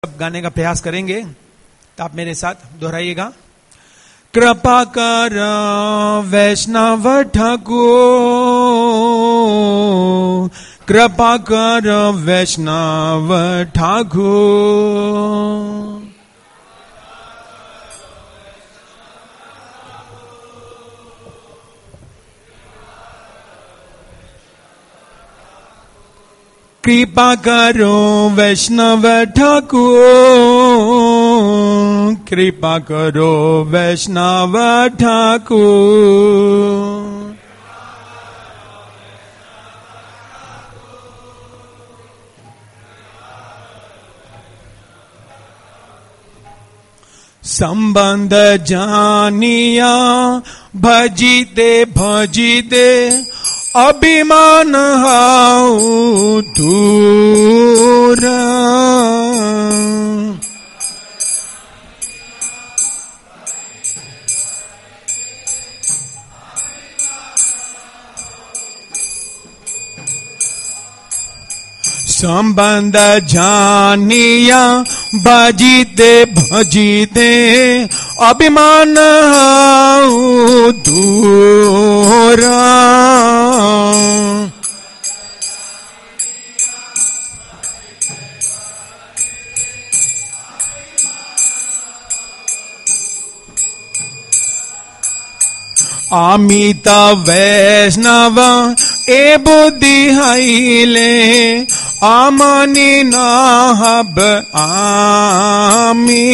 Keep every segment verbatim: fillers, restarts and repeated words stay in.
अब गाने का प्रयास करेंगे तो आप मेरे साथ दोहराइएगा। कृपा कर वैष्णव ठाकुर, कृपा कर वैष्णव ठाकुर। कृपा करो वैष्णव ठाकुर, कृपा करो वैष्णव ठाकुर। संबंध जानिया भजीते भजीते अभिमान हाउ दूर। संबंध जानिया भजीते भजीते अभिमान हाउ दूर। अमित वैष्णव ए बुद्धि हाइले आमनी नाहब आमी।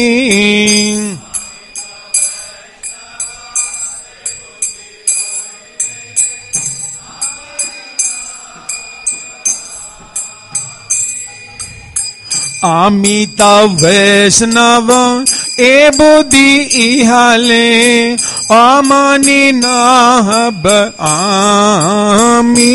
अमित वैष्णव ए बुद्धि इहाले आमनी नाहब आमी।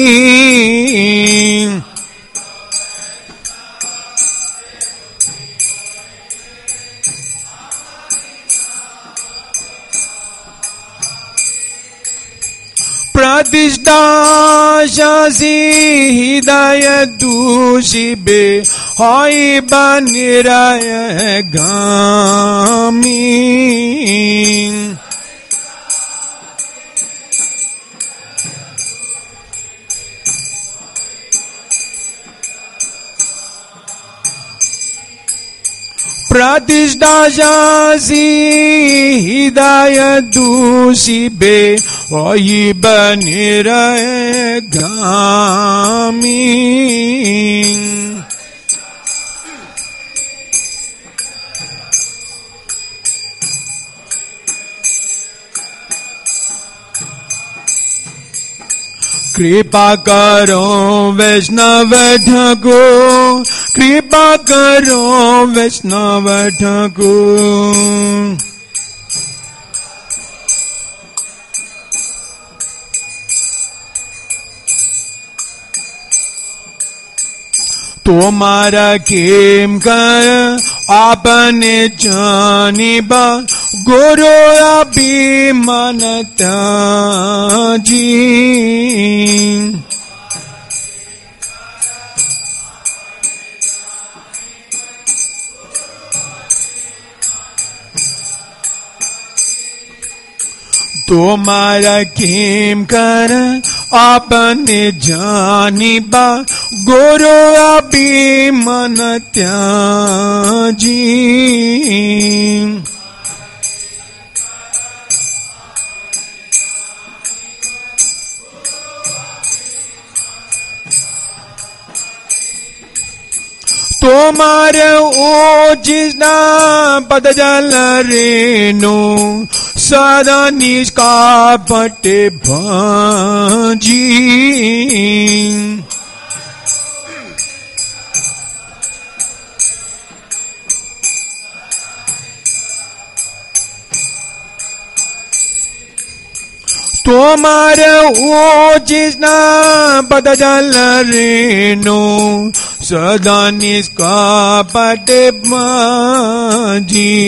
प्रतिष्ठा शासी हृदय दूषिबे हाई बनिराय गामी। प्रतिष्ठा शासी हृदय दूषिबे हाई बनिराय गामी। कृपा करो वैष्णव ठाकुर, कृपा करो वैष्णव ठाकुर। तुम्हारा केम कर आपने जानिबा गुरु अभिमान त्याजी। तुम्हारा केम कर आपने जानिबा गुरु अभिमान त्याजी। तुम्हारे ओजिना पद जल रेणु सदा निष्कापट भाजी। तुम्हारे ओजिना पद जल रेणु सदा निष्कापट भाजी।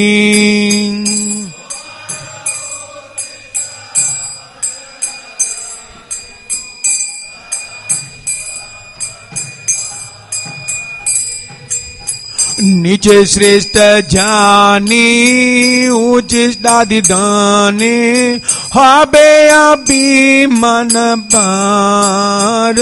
नीचे श्रेष्ठ जानी उचित आदि दाने हाबे अभी मन पार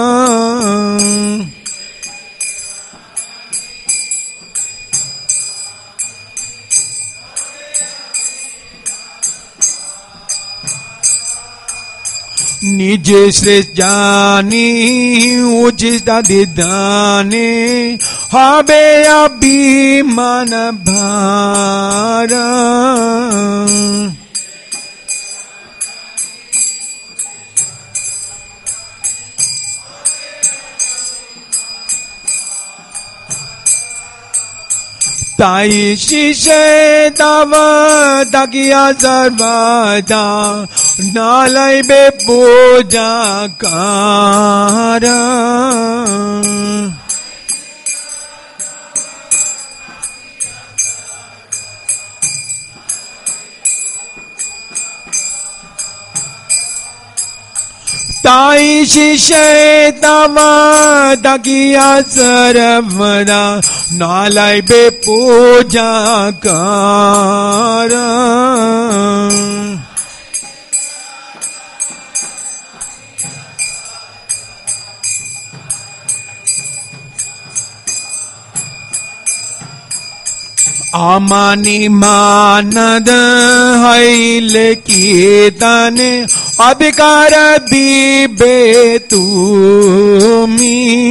निजे श्रेष्ठ जानी उचित आदि दाने हाबे अभी मन भार ताई शिष्य तव तकिया सर्वदा नालय बे पूजा कार ताई शिष्य तव तकिया सर्वदा नालय बे पूजा कार आमानी मानद हैल कीर्तन अधिकार दीबे तुमी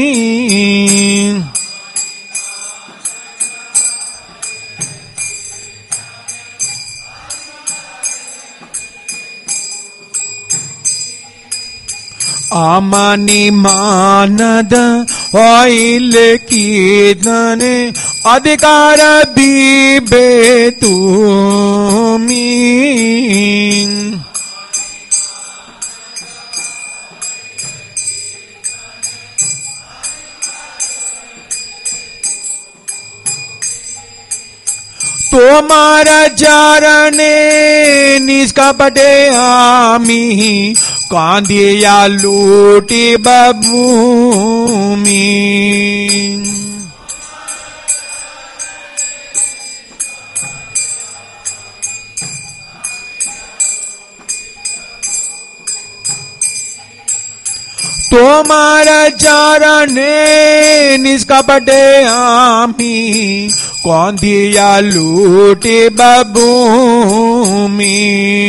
आमानी मानद हैल कीर्तन अधिकार दीबे तुमी तुम्हारा चरणे निष्कपटे आमी कांदिया लूटी बभूमि तुम्हारा चरणे निष्कपटे आमी कौन दिया लूटे बभूमि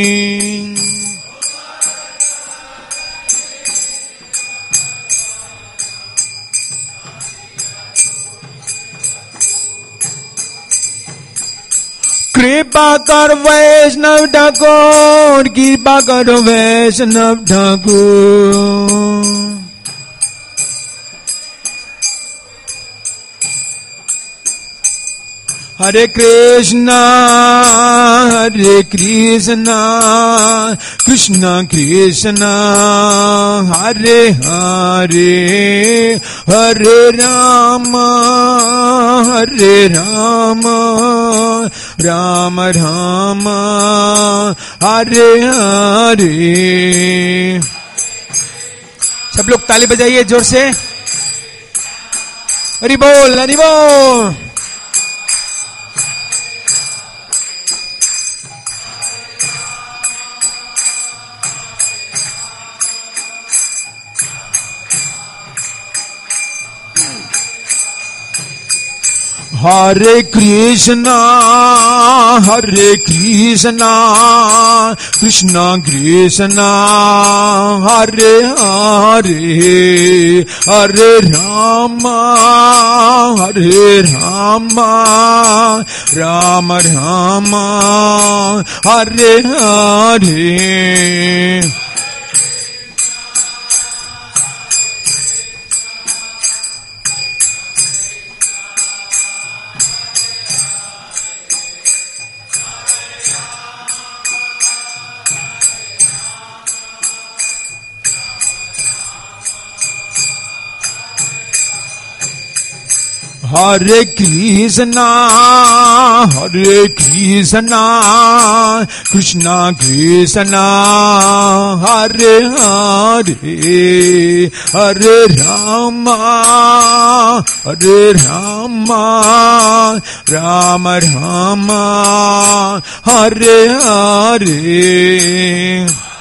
कृपा कर वैष्णव ठाकुर कृपा कर वैष्णव ठाकुर हरे कृष्णा हरे कृष्णा कृष्णा कृष्णा हरे हरे हरे राम हरे राम राम राम हरे हरे। सब लोग ताली बजाइए जोर से। हरि बोल हरि बोल। हरे कृष्णा हरे कृष्णा कृष्णा कृष्णा हरे हरे हरे राम हरे Ram Ram Ram Hare Hare. Hare Krishna, Hare Krishna, Krishna Krishna, Hare Hare, Hare Rama, Hare Rama, Rama Rama, Hare Hare.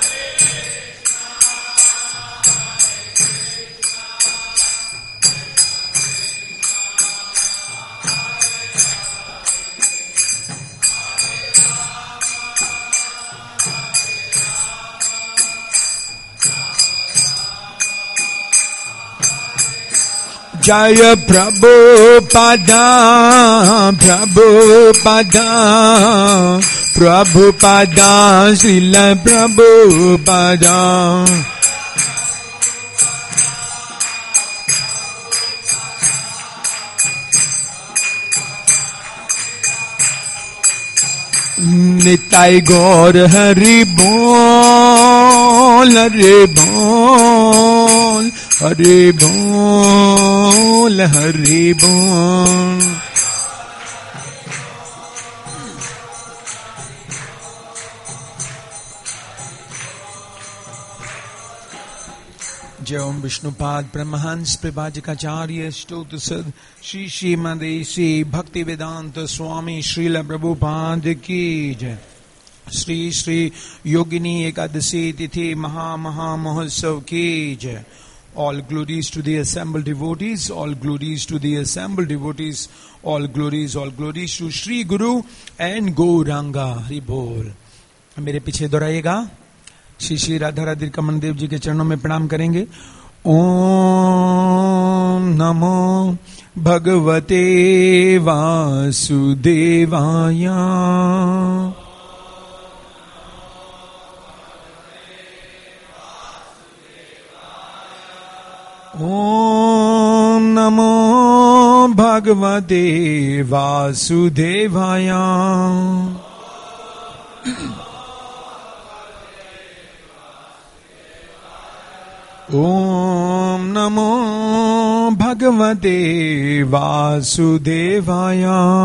Jaya Prabhupada, Prabhupada, Prabhupada, Srila Prabhupada. Nitai Gaur Hari Bol, Hari Bol, Hari Bol, Hari Bol. जय ओम विष्णुपाद ब्रह्महंस प्रभाजिकाचार्य स्तोत्र सद श्री श्रीमदेशी भक्ति वेदांत स्वामी श्रील प्रभुपाद की जय। श्री श्री योगिनी एकादशी तिथि महा महा महोत्सव की जय। All glories to the assembled devotees, all glories to the assembled devotees, all glories, all glories to Shri Guru and Gauranga. Hari Bol. मेरे पीछे दोहराइएगा। श्री श्री राधा राधे कमल देव जी के चरणों में प्रणाम करेंगे। ओम नमो भगवते वासुदेवाय। ओम नमो भगवते वासुदेवाय। ओम नमो भगवते वासुदेवाय।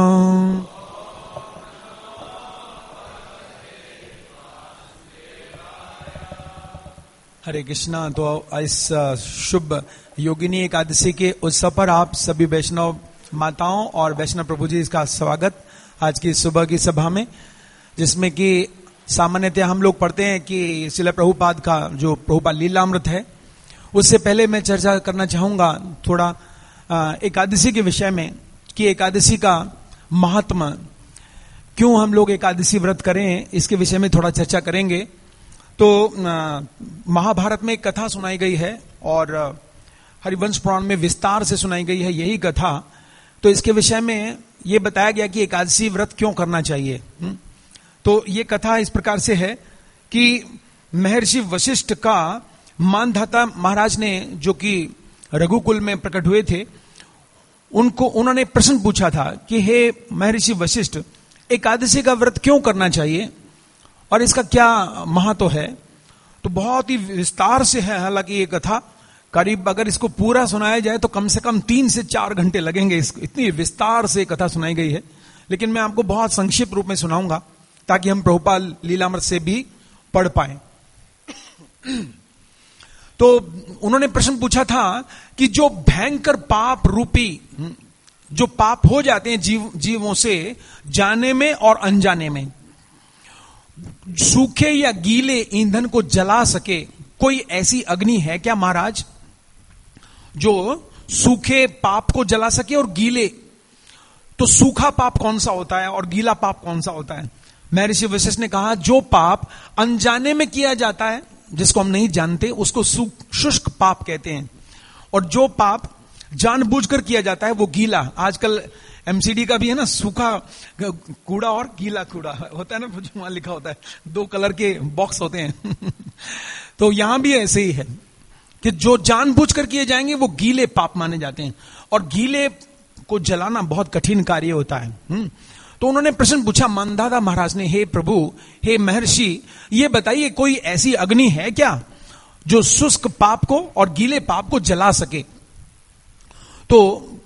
हरे कृष्णा। तो इस शुभ योगिनी एकादशी के उत्सव पर आप सभी वैष्णव माताओं और वैष्णव प्रभु जी का स्वागत आज की सुबह की सभा में, जिसमें कि सामान्यतः हम लोग पढ़ते हैं कि श्रील प्रभुपाद का जो प्रभुपाद लीलामृत है, उससे पहले मैं चर्चा करना चाहूंगा थोड़ा एकादशी के विषय में कि एकादशी का महात्मा, क्यों हम लोग एकादशी व्रत करें, इसके विषय में थोड़ा चर्चा करेंगे। तो महाभारत में एक कथा सुनाई गई है और हरिवंश पुराण में विस्तार से सुनाई गई है यही कथा। तो इसके विषय में यह बताया गया कि एकादशी व्रत क्यों करना चाहिए। तो ये कथा इस प्रकार से है कि महर्षि वशिष्ठ का मानधाता महाराज ने, जो कि रघुकुल में प्रकट हुए थे, उनको उन्होंने प्रश्न पूछा था कि हे महर्षि वशिष्ठ, एकादशी का व्रत क्यों करना चाहिए और इसका क्या महत्व है। तो बहुत ही विस्तार से है, हालांकि ये कथा करीब अगर इसको पूरा सुनाया जाए तो कम से कम तीन से चार घंटे लगेंगे, इतनी विस्तार से कथा सुनाई गई है। लेकिन मैं आपको बहुत संक्षिप्त रूप में सुनाऊंगा ताकि हम प्रभुपाद लीलामृत से भी पढ़ पाए। तो उन्होंने प्रश्न पूछा था कि जो भयंकर पाप रूपी जो पाप हो जाते हैं जीव जीवों से जाने में और अनजाने में, सूखे या गीले ईंधन को जला सके कोई ऐसी अग्नि है क्या महाराज, जो सूखे पाप को जला सके और गीले। तो सूखा पाप कौन सा होता है और गीला पाप कौन सा होता है। महर्षि वशिष्ठ ने कहा, जो पाप अनजाने में किया जाता है, जिसको हम नहीं जानते, उसको शुष्क पाप कहते हैं, और जो पाप जानबूझकर किया जाता है वो गीला। आजकल एमसीडी का भी है ना, सूखा कूड़ा और गीला कूड़ा होता है ना, जो वहां लिखा होता है, दो कलर के बॉक्स होते हैं। तो यहां भी ऐसे ही है कि जो जानबूझकर किए जाएंगे वो गीले पाप माने जाते हैं, और गीले को जलाना बहुत कठिन कार्य होता है। तो उन्होंने प्रश्न पूछा मानधाता महाराज ने, हे प्रभु, हे महर्षि, ये बताइए कोई ऐसी अग्नि है क्या जो शुष्क पाप को और गीले पाप को जला सके। तो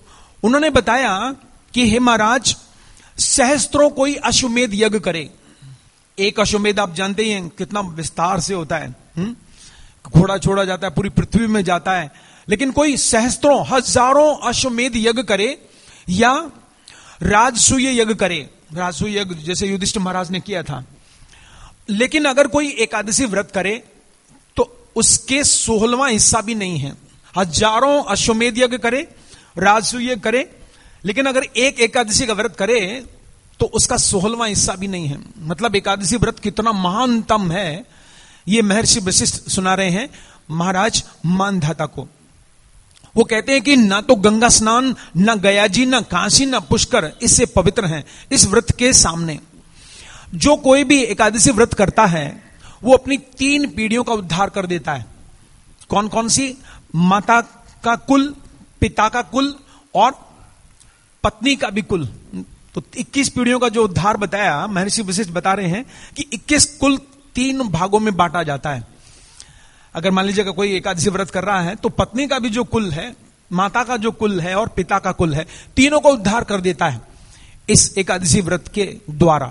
उन्होंने बताया कि हे महाराज, सहस्त्रों कोई अश्वमेध यज्ञ करे। एक अश्वमेध आप जानते ही हैं कितना विस्तार से होता है, हुँ? घोड़ा छोड़ा जाता है, पूरी पृथ्वी में जाता है। लेकिन कोई सहस्त्रों हजारों अश्वमेध यज्ञ करे या राजसूय यज्ञ करे, राजसूय यज्ञ जैसे युधिष्ठिर महाराज ने किया था। लेकिन अगर कोई एकादशी व्रत करे तो उसके सोलहवां हिस्सा भी नहीं है। हजारों अश्वमेध यज्ञ करे, राजसूय यज्ञ करे, लेकिन अगर एक एकादशी का व्रत करे तो उसका सोलहवां हिस्सा भी नहीं है। मतलब एकादशी व्रत कितना महानतम है, ये महर्षि वशिष्ठ सुना रहे हैं महाराज मानधाता को। वो कहते हैं कि ना तो गंगा स्नान, ना गया जी, ना काशी, ना पुष्कर इससे पवित्र हैं इस व्रत के सामने। जो कोई भी एकादशी व्रत करता है वो अपनी तीन पीढ़ियों का उद्धार कर देता है। कौन कौन सी? माता का कुल, पिता का कुल और पत्नी का भी कुल। तो इक्कीस पीढ़ियों का जो उद्धार बताया, महर्षि वशिष्ठ बता रहे हैं कि इक्कीस कुल तीन भागों में बांटा जाता है। अगर मान लीजिएगा कोई एकादशी व्रत कर रहा है तो पत्नी का भी जो कुल है, माता का जो कुल है और पिता का कुल है, तीनों को उद्धार कर देता है इस एकादशी व्रत के द्वारा।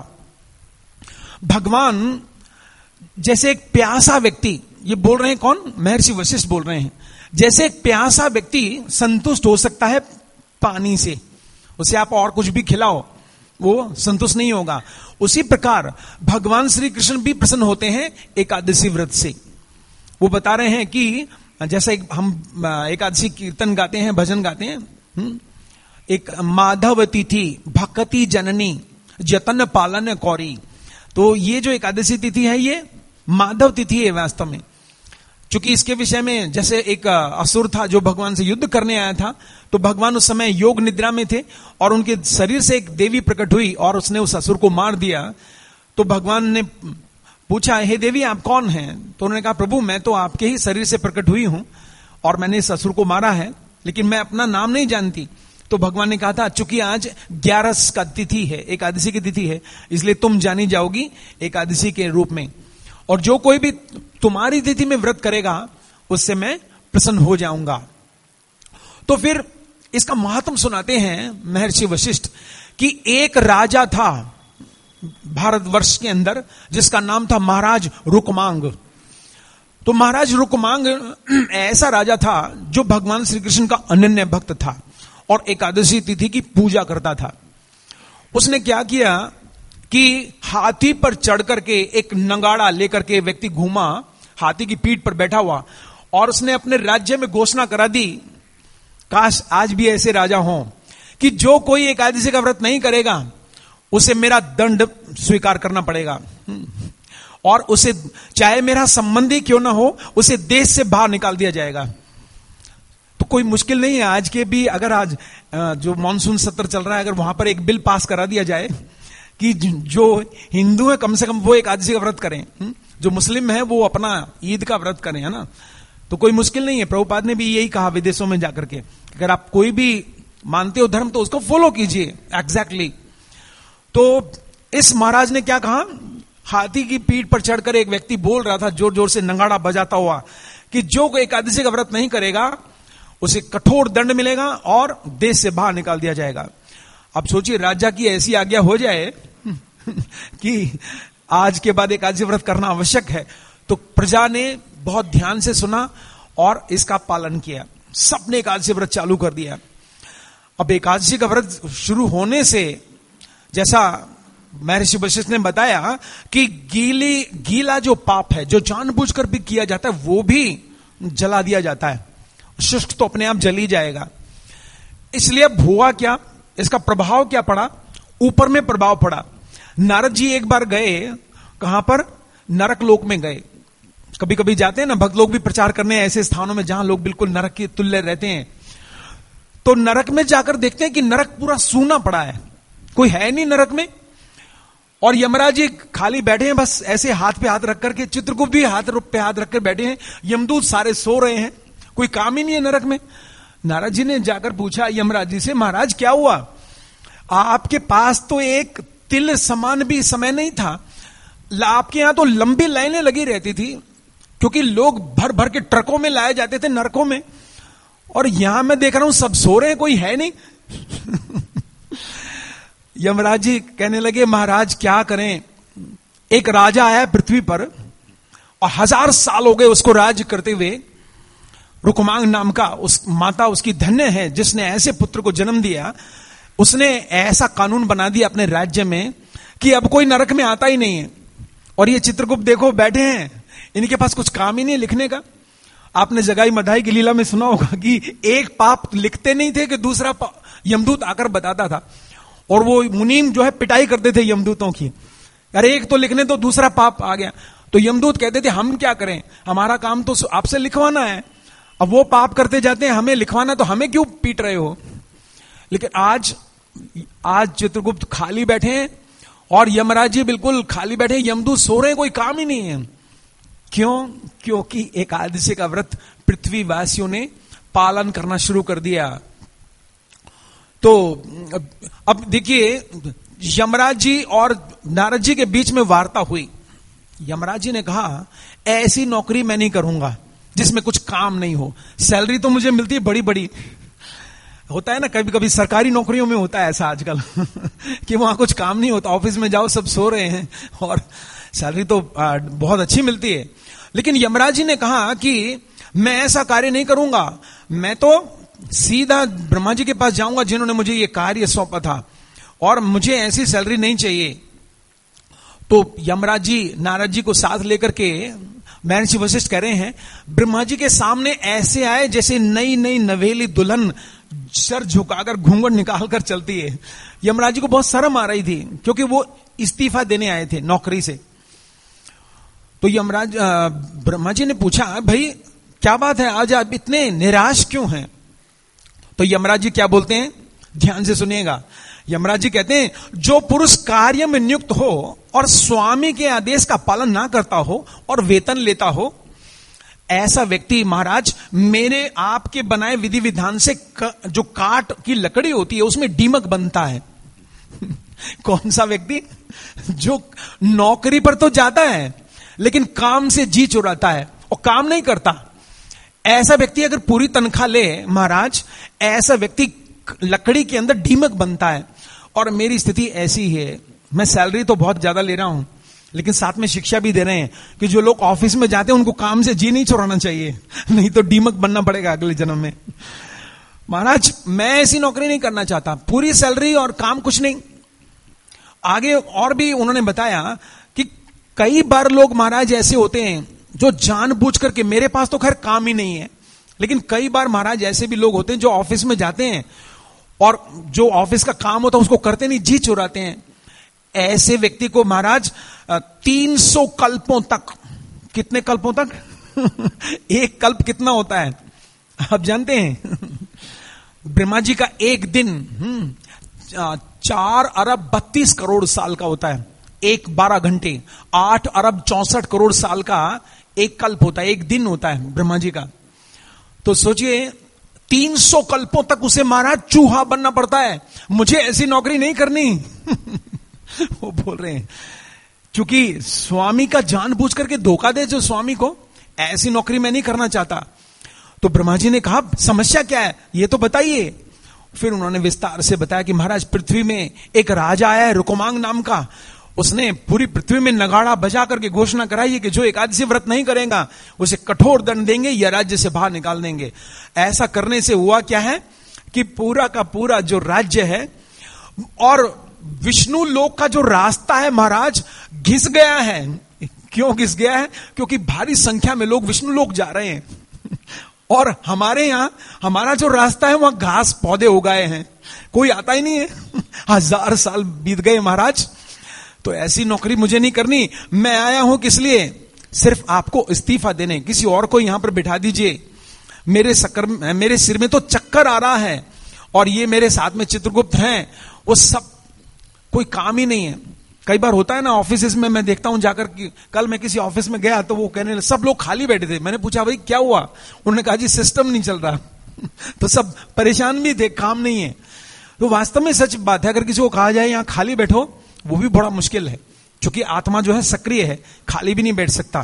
भगवान जैसे एक प्यासा व्यक्ति, ये बोल रहे हैं कौन? महर्षि वशिष्ठ बोल रहे हैं। जैसे एक प्यासा व्यक्ति संतुष्ट हो सकता है पानी से, उसे आप और कुछ भी खिलाओ वो संतुष्ट नहीं होगा, उसी प्रकार भगवान श्री कृष्ण भी प्रसन्न होते हैं एकादशी व्रत से। वो बता रहे हैं कि जैसे हम एकादशी कीर्तन गाते हैं, भजन गाते हैं, एक माधव तिथि भक्ति जननी जतन पालन कौरी। तो ये जो एकादशी तिथि है ये माधव तिथि है वास्तव में। क्योंकि इसके विषय में जैसे एक असुर था जो भगवान से युद्ध करने आया था, तो भगवान उस समय योग निद्रा में थे और उनके शरीर से एक देवी प्रकट हुई और उसने उस असुर को मार दिया। तो भगवान ने पूछा, हे देवी आप कौन हैं? तो उन्होंने कहा, प्रभु मैं तो आपके ही शरीर से प्रकट हुई हूं और मैंने इस असुर को मारा है, लेकिन मैं अपना नाम नहीं जानती। तो भगवान ने कहा था, चूंकि आज ग्यारस का तिथि है, एकादशी की तिथि है, इसलिए तुम जानी जाओगी एकादशी के रूप में, और जो कोई भी तुम्हारी तिथि में व्रत करेगा उससे मैं प्रसन्न हो जाऊंगा। तो फिर इसका महत्व सुनाते हैं महर्षि वशिष्ठ कि एक राजा था भारतवर्ष के अंदर जिसका नाम था महाराज रुकमांग। तो महाराज रुकमांग ऐसा राजा था जो भगवान श्री कृष्ण का अनन्य भक्त था और एकादशी तिथि की पूजा करता था। उसने क्या किया कि हाथी पर चढ़ करके एक नगाड़ा लेकर के व्यक्ति घूमा, हाथी की पीठ पर बैठा हुआ, और उसने अपने राज्य में घोषणा करा दी, काश आज भी ऐसे राजा हों, कि जो कोई एकादशी का व्रत नहीं करेगा उसे मेरा दंड स्वीकार करना पड़ेगा, और उसे चाहे मेरा संबंधी क्यों ना हो उसे देश से बाहर निकाल दिया जाएगा। तो कोई मुश्किल नहीं है आज के भी, अगर आज जो मॉनसून सत्र चल रहा है, अगर वहां पर एक बिल पास करा दिया जाए कि जो हिंदू है कम से कम वो एकादशी का व्रत करें, जो मुस्लिम है वो अपना ईद का व्रत करें, है ना, तो कोई मुश्किल नहीं है। प्रभुपाद ने भी यही कहा विदेशों में जाकर के, अगर आप कोई भी मानते हो धर्म तो उसको फॉलो कीजिए एग्जैक्टली। तो इस महाराज ने क्या कहा, हाथी की पीठ पर चढ़कर एक व्यक्ति बोल रहा था जोर जोर से नगाड़ा बजाता हुआ कि जो कोई एकादशी का व्रत नहीं करेगा उसे कठोर दंड मिलेगा और देश से बाहर निकाल दिया जाएगा। अब सोचिए राजा की ऐसी आज्ञा हो जाए कि आज के बाद एकादशी व्रत करना आवश्यक है, तो प्रजा ने बहुत ध्यान से सुना और इसका पालन किया। सबने एकादशी व्रत चालू कर दिया। अब एकादशी का व्रत शुरू होने से, जैसा महर्षि वशिष्ठ ने बताया कि गीली गीला जो पाप है जो जानबूझकर भी किया जाता है वो भी जला दिया जाता है, शुष्क तो अपने आप जल ही जाएगा। इसलिए अब हुआ क्या, इसका प्रभाव क्या पड़ा, ऊपर में प्रभाव पड़ा। नारद जी एक बार गए, कहां पर, नरक लोक में गए। कभी कभी जाते हैं ना भक्त लोग भी प्रचार करने ऐसे स्थानों में जहां लोग बिल्कुल नरक के तुल्य रहते हैं। तो नरक में जाकर देखते हैं कि नरक पूरा सूना पड़ा है, कोई है नहीं नरक में, और यमराज जी खाली बैठे हैं, बस ऐसे हाथ पे हाथ रख करके, चित्रगुप्त भी हाथ पे हाथ रखकर बैठे हैं, यमदूत सारे सो रहे हैं, कोई काम ही नहीं है नरक में। नारद जी ने जाकर पूछा यमराज जी से, महाराज क्या हुआ, आपके पास तो एक तिल समान भी समय नहीं था, आपके यहां तो लंबी लाइनें लगी रहती थी, क्योंकि लोग भर भर के ट्रकों में लाए जाते थे नरकों में, और यहां मैं देख रहा हूं सब सो रहे हैं, कोई है नहीं, यमराज जी कहने लगे महाराज क्या करें, एक राजा आया पृथ्वी पर और हजार साल हो गए उसको राज करते हुए। रुकमांग नाम का उस माता उसकी धन्य है जिसने ऐसे पुत्र को जन्म दिया। उसने ऐसा कानून बना दिया अपने राज्य में कि अब कोई नरक में आता ही नहीं है। और ये चित्रगुप्त देखो बैठे हैं, इनके पास कुछ काम ही नहीं लिखने का। आपने जगाई मधाई की लीला में सुना होगा कि एक पाप लिखते नहीं थे कि दूसरा यमदूत आकर बताता था, और वो मुनीम जो है पिटाई करते थे यमदूतों की, अरे एक तो लिखने तो दूसरा पाप आ गया। तो यमदूत कहते थे हम क्या करें, हमारा काम तो आपसे लिखवाना है, अब वो पाप करते जाते हैं हमें लिखवाना, तो हमें क्यों पीट रहे हो। लेकिन आज आज चित्रगुप्त खाली बैठे हैं और यमराज जी बिल्कुल खाली बैठे, यमदूत सो रहे हैं, कोई काम ही नहीं है। क्यों? क्योंकि एकादशी का व्रत पृथ्वीवासियों ने पालन करना शुरू कर दिया। तो अब देखिए यमराज जी और नारद जी के बीच में वार्ता हुई। यमराज जी ने कहा ऐसी नौकरी मैं नहीं करूंगा जिसमें कुछ काम नहीं हो। सैलरी तो मुझे मिलती है बड़ी बड़ी, होता है ना कभी कभी सरकारी नौकरियों में होता है ऐसा आजकल कि वहां कुछ काम नहीं होता, ऑफिस में जाओ सब सो रहे हैं और सैलरी तो बहुत अच्छी मिलती है। लेकिन यमराज जी ने कहा कि मैं ऐसा कार्य नहीं करूंगा, मैं तो सीधा ब्रह्मा जी के पास जाऊंगा जिन्होंने मुझे ये कार्य सौंपा था, और मुझे ऐसी सैलरी नहीं चाहिए। तो यमराज जी नारद जी को साथ लेकर के महर्षि वशिष्ठ कह रहे हैं ब्रह्मा जी के सामने ऐसे आए जैसे नई नई नवेली दुल्हन सर झुकाकर घूंघट निकालकर चलती है। यमराज जी को बहुत शर्म आ रही थी क्योंकि वो इस्तीफा देने आए थे नौकरी से। तो यमराज ब्रह्मा जी ने पूछा भाई क्या बात है, आज आप इतने निराश क्यों हैं। तो यमराज जी क्या बोलते हैं, ध्यान से सुनिएगा। यमराज जी कहते हैं जो पुरुष कार्य में नियुक्त हो और स्वामी के आदेश का पालन ना करता हो और वेतन लेता हो, ऐसा व्यक्ति महाराज मेरे आपके बनाए विधि विधान से क, जो काट की लकड़ी होती है उसमें दीमक बनता है। कौन सा व्यक्ति? जो नौकरी पर तो जाता है लेकिन काम से जी चुराता है और काम नहीं करता। ऐसा व्यक्ति अगर पूरी तनख्वाह ले महाराज, ऐसा व्यक्ति लकड़ी के अंदर दीमक बनता है। और मेरी स्थिति ऐसी है, मैं सैलरी तो बहुत ज्यादा ले रहा हूं लेकिन साथ में शिक्षा भी दे रहे हैं कि जो लोग ऑफिस में जाते हैं उनको काम से जी नहीं चुराना चाहिए, नहीं तो दीमक बनना पड़ेगा अगले जन्म में। महाराज मैं ऐसी नौकरी नहीं करना चाहता, पूरी सैलरी और काम कुछ नहीं। आगे और भी उन्होंने बताया कि कई बार लोग महाराज ऐसे होते हैं जो जानबूझ करके, मेरे पास तो खैर काम ही नहीं है, लेकिन कई बार महाराज ऐसे भी लोग होते हैं जो ऑफिस में जाते हैं और जो ऑफिस का काम होता है उसको करते नहीं, जी चुराते हैं। ऐसे व्यक्ति को महाराज तीन सौ कल्पों तक, कितने कल्पों तक? एक कल्प कितना होता है आप जानते हैं? ब्रह्मा जी का एक दिन चार अरब बत्तीस करोड़ साल का होता है, एक बारह घंटे, आठ अरब चौसठ करोड़ साल का एक कल्प होता है, एक दिन होता है ब्रह्मा जी का। तो सोचिए तीन सौ कल्पों तक उसे महाराज चूहा बनना पड़ता है। मुझे ऐसी नौकरी नहीं करनी। वो बोल रहे हैं क्योंकि स्वामी का जानबूझ करके धोखा दे जो स्वामी को, ऐसी नौकरी मैं नहीं करना चाहता। तो ब्रह्मा जी ने कहा समस्या क्या है ये तो बताइए। फिर उन्होंने विस्तार से बताया कि महाराज पृथ्वी में एक राजा आया है रुकमांग नाम का, उसने पूरी पृथ्वी में नगाड़ा बजा करके घोषणा कराई है कि जो एकादशी व्रत नहीं करेगा उसे कठोर दंड देंगे या राज्य से बाहर निकाल देंगे। ऐसा करने से हुआ क्या है कि पूरा का पूरा जो राज्य है और विष्णु लोक का जो रास्ता है महाराज घिस गया है। क्यों घिस गया है? क्योंकि भारी संख्या में लोग विष्णु लोक जा रहे हैं और हमारे यहां हमारा जो रास्ता है वहां घास पौधे उगाए हैं, कोई आता ही नहीं है। हजार साल बीत गए महाराज। तो ऐसी नौकरी मुझे नहीं करनी। मैं आया हूं किस लिए? सिर्फ आपको इस्तीफा देने। किसी और को यहां पर बिठा दीजिए। मेरे सकर मेरे सिर में तो चक्कर आ रहा है और ये मेरे साथ में चित्रगुप्त हैं, वो सब कोई काम ही नहीं है। कई बार होता है ना ऑफिस में, मैं देखता हूं जाकर कि कल मैं किसी ऑफिस में गया तो वो कहने सब लोग खाली बैठे थे। मैंने पूछा भाई क्या हुआ? उन्होंने कहा जी सिस्टम नहीं चल रहा। तो सब परेशान भी थे, काम नहीं है। तो वास्तव में सच बात है, अगर किसी को कहा जाए यहां खाली बैठो वो भी बड़ा मुश्किल है, क्योंकि आत्मा जो है सक्रिय है, खाली भी नहीं बैठ सकता।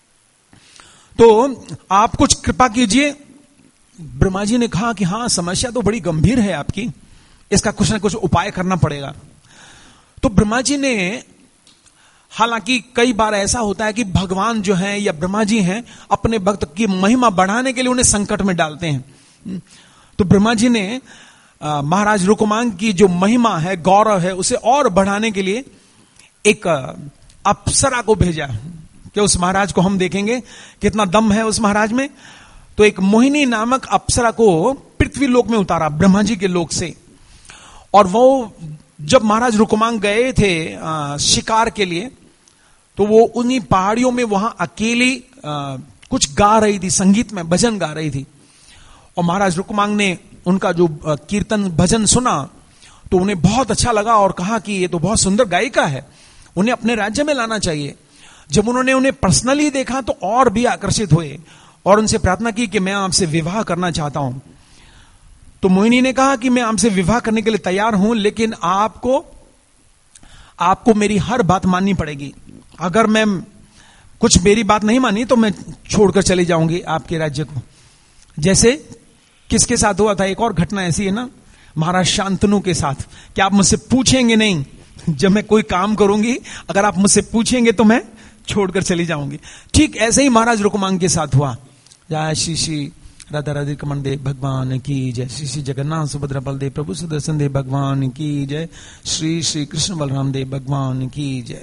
तो आप कुछ कृपा कीजिए। ब्रह्मा जी ने कहा कि हाँ समस्या तो बड़ी गंभीर है आपकी, इसका कुछ ना कुछ उपाय करना पड़ेगा। तो ब्रह्मा जी ने, हालांकि कई बार ऐसा होता है कि भगवान जो हैं या ब्रह्मा जी हैं अपने भक्त की महिमा बढ़ाने के लिए उन्हें संकट में डालते हैं। तो ब्रह्मा जी ने आ, महाराज रुकमांग की जो महिमा है, गौरव है, उसे और बढ़ाने के लिए एक अप्सरा को भेजा कि उस महाराज को हम देखेंगे कितना दम है उस महाराज में। तो एक मोहिनी नामक अप्सरा को पृथ्वी लोक में उतारा ब्रह्मा जी के लोक से। और वो जब महाराज रुकमांग गए थे आ, शिकार के लिए, तो वो उन्हीं पहाड़ियों में वहां अकेली आ, कुछ गा रही थी, संगीत में भजन गा रही थी। और महाराज रुकमांग ने उनका जो कीर्तन भजन सुना तो उन्हें बहुत अच्छा लगा और कहा कि ये तो बहुत सुंदर गायिका है, उन्हें अपने राज्य में लाना चाहिए। जब उन्होंने उन्हें पर्सनली देखा तो और भी आकर्षित हुए और उनसे प्रार्थना की कि मैं आपसे विवाह करना चाहता हूं। तो मोहिनी ने कहा कि मैं आपसे विवाह करने के लिए तैयार हूं, लेकिन आपको आपको मेरी हर बात माननी पड़ेगी। अगर मैं कुछ मेरी बात नहीं मानी तो मैं छोड़कर चली जाऊंगी आपके राज्य को। जैसे किसके साथ हुआ था, एक और घटना ऐसी है ना, महाराज शांतनु के साथ, कि आप मुझसे पूछेंगे नहीं जब मैं कोई काम करूंगी, अगर आप मुझसे पूछेंगे तो मैं छोड़कर चली जाऊंगी। ठीक ऐसे ही महाराज रुकमांग के साथ हुआ। जय श्री श्री राधा राधे कमन देव भगवान की जय, श्री श्री जगन्नाथ सुभद्रा बलदेव प्रभु सुदर्शन देव भगवान की जय, श्री श्री कृष्ण बलराम देव भगवान की जय।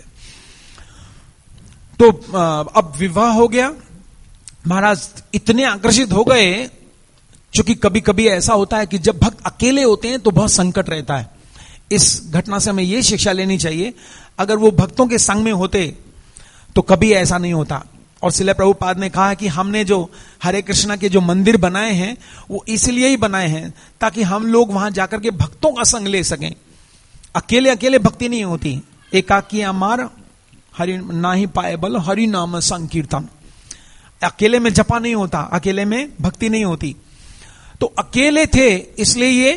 तो अब विवाह हो गया। महाराज इतने आकर्षित हो गए, क्योंकि कभी कभी ऐसा होता है कि जब भक्त अकेले होते हैं तो बहुत संकट रहता है। इस घटना से हमें यह शिक्षा लेनी चाहिए, अगर वो भक्तों के संग में होते तो कभी ऐसा नहीं होता। और श्रील प्रभुपाद ने कहा कि हमने जो हरे कृष्णा के जो मंदिर बनाए हैं वो इसलिए ही बनाए हैं ताकि हम लोग वहां जाकर के भक्तों का संग ले सकें। अकेले अकेले भक्ति नहीं होती। एकाकी अमार हरि ना ही पाए बल हरि नाम संकीर्तन। अकेले में जपा नहीं होता, अकेले में भक्ति नहीं होती। तो अकेले थे इसलिए ये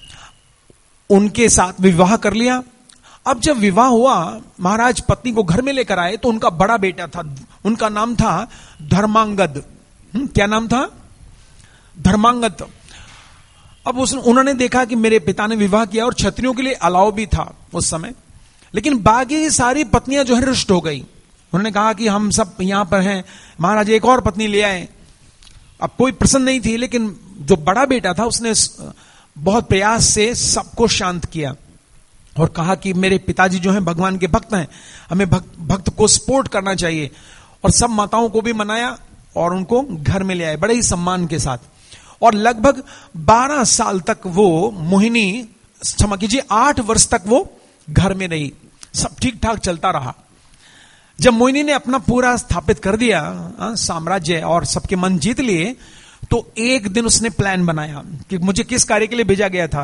उनके साथ विवाह कर लिया। अब जब विवाह हुआ, महाराज पत्नी को घर में लेकर आए तो उनका बड़ा बेटा था, उनका नाम था धर्मांगद। क्या नाम था? धर्मांगद। अब उस उन्होंने देखा कि मेरे पिता ने विवाह किया और क्षत्रियों के लिए अलाव भी था उस समय, लेकिन बाकी सारी पत्नियां जो है रुष्ट हो गई। उन्होंने कहा कि हम सब यहां पर हैं, महाराज एक और पत्नी ले आए। अब कोई प्रसन्न नहीं थी, लेकिन जो बड़ा बेटा था उसने बहुत प्रयास से सबको शांत किया और कहा कि मेरे पिताजी जो हैं भगवान के भक्त हैं, हमें भक्त, भक्त को सपोर्ट करना चाहिए। और सब माताओं को भी मनाया और उनको घर में ले आए बड़े ही सम्मान के साथ। और लगभग बारह साल तक वो मोहिनी, क्षमा कीजिए आठ वर्ष तक वो घर में रही। सब ठीक ठाक चलता रहा। जब मोहिनी ने अपना पूरा स्थापित कर दिया आ, साम्राज्य और सबके मन जीत लिए, तो एक दिन उसने प्लान बनाया कि मुझे किस कार्य के लिए भेजा गया था?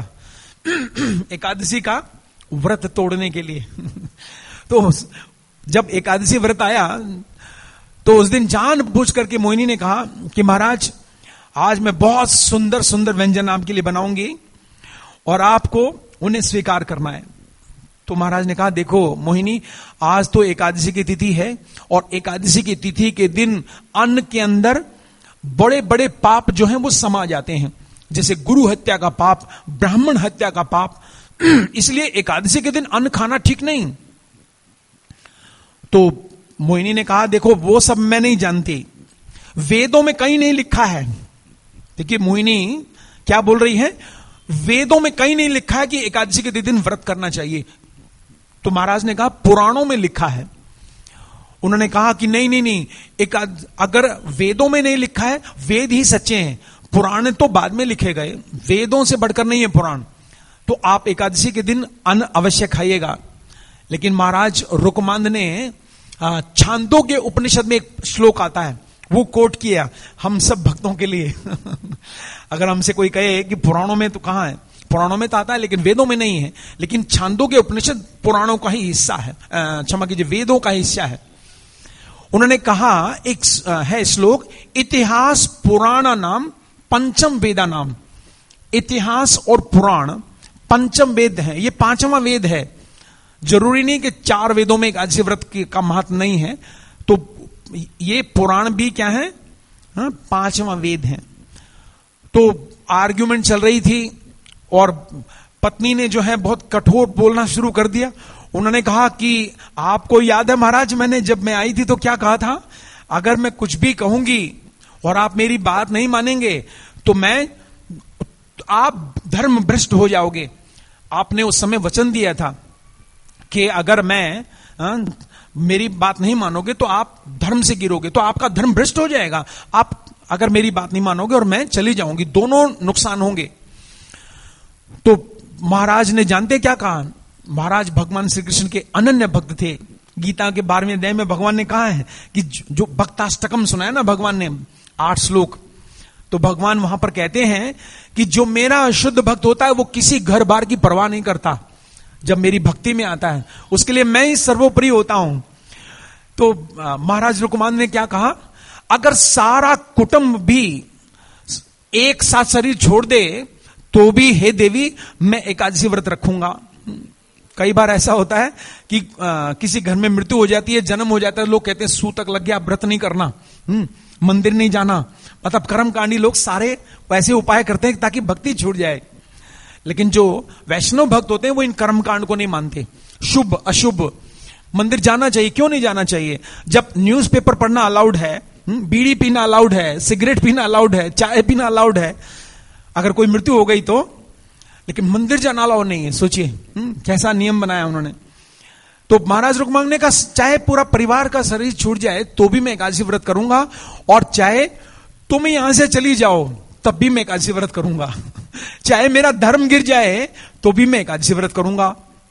एकादशी का व्रत तोड़ने के लिए। तो जब एकादशी व्रत आया तो उस दिन जानबूझ करके मोहिनी ने कहा कि महाराज आज मैं बहुत सुंदर सुंदर व्यंजन आपके लिए बनाऊंगी और आपको उन्हें स्वीकार करना है। तो महाराज ने कहा देखो मोहिनी, आज तो एकादशी की तिथि है और एकादशी की तिथि के दिन अन्न के अंदर बड़े बड़े पाप जो हैं वो समा जाते हैं, जैसे गुरु हत्या का पाप, ब्राह्मण हत्या का पाप। इसलिए एकादशी के दिन अन्न खाना ठीक नहीं। तो मोहिनी ने कहा देखो वो सब मैं नहीं जानती, वेदों में कहीं नहीं लिखा है। देखिए मोहिनी क्या बोल रही है, वेदों में कहीं नहीं लिखा है कि एकादशी के दिन व्रत करना चाहिए। तो महाराज ने कहा पुराणों में लिखा है। उन्होंने कहा कि नहीं नहीं नहीं, एक अगर वेदों में नहीं लिखा है, वेद ही सच्चे हैं, पुराण तो बाद में लिखे गए, वेदों से बढ़कर नहीं है पुराण। तो आप एकादशी के दिन अन्न अवश्य खाइएगा। लेकिन महाराज रुकमांद ने छांदोग्य उपनिषद में एक श्लोक आता है वो कोट किया हम सब भक्तों के लिए। अगर हमसे कोई कहे कि पुराणों में तो कहां है, पुराणों में तो आता है लेकिन वेदों में नहीं है, लेकिन छांदोग्य उपनिषद पुराणों का ही हिस्सा है, क्षमा कीजिए वेदों का हिस्सा है। उन्होंने कहा एक है श्लोक, इतिहास पुराण नाम पंचम वेदा नाम। इतिहास और पुराण पंचम वेद है, ये पांचवा वेद है। जरूरी नहीं कि चार वेदों में एकादशी व्रत का महत्व नहीं है, तो ये पुराण भी क्या है, हाँ, पांचवा वेद है। तो आर्ग्यूमेंट चल रही थी और पत्नी ने जो है बहुत कठोर बोलना शुरू कर दिया। उन्होंने कहा कि आपको याद है महाराज, मैंने जब मैं आई थी तो क्या कहा था, अगर मैं कुछ भी कहूंगी और आप मेरी बात नहीं मानेंगे तो मैं आप धर्म भ्रष्ट हो जाओगे। आपने उस समय वचन दिया था कि अगर मैं आ, मेरी बात नहीं मानोगे तो आप धर्म से गिरोगे, तो आपका धर्म भ्रष्ट हो जाएगा। आप अगर मेरी बात नहीं मानोगे और मैं चली जाऊंगी, दोनों नुकसान होंगे। तो महाराज ने जानते क्या कहा, महाराज भगवान श्री कृष्ण के अनन्य भक्त थे। गीता के बारहवें अध्याय में भगवान ने कहा है कि जो भक्ताष्टकम सुना है ना भगवान ने, आठ श्लोक, तो भगवान वहां पर कहते हैं कि जो मेरा शुद्ध भक्त होता है वो किसी घर बार की परवाह नहीं करता। जब मेरी भक्ति में आता है उसके लिए मैं ही सर्वोपरि होता हूं। तो महाराज रुकमान ने क्या कहा, अगर सारा कुटुंब भी एक साथ शरीर छोड़ दे तो भी हे देवी मैं एकादशी व्रत रखूंगा। कई बार ऐसा होता है कि आ, किसी घर में मृत्यु हो जाती है, जन्म हो जाता है, लोग कहते हैं सूतक लग गया, व्रत नहीं करना, मंदिर नहीं जाना, मतलब कर्मकांडी लोग सारे वैसे उपाय करते हैं ताकि भक्ति छूट जाए। लेकिन जो वैष्णव भक्त होते हैं वो इन कर्मकांड को नहीं मानते। शुभ अशुभ, मंदिर जाना चाहिए, क्यों नहीं जाना चाहिए? जब न्यूज़पेपर पढ़ना अलाउड है, बीड़ी पीना अलाउड है, सिगरेट पीना अलाउड है, चाय पीना अलाउड है, अगर कोई मृत्यु हो गई तो, लेकिन मंदिर जाना अलाउड नहीं है। सोचिए कैसा नियम बनाया उन्होंने। तो महाराज रुक्मांग ने कहा चाहे पूरा परिवार का शरीर छूट जाए तो भी मैं एकादशी व्रत करूंगा, और चाहे तुम यहां से चली जाओ तब भी मैं एकादशी व्रत करूंगा, चाहे मेरा धर्म गिर जाए तो भी मैं एकादशी व्रत करूंगा।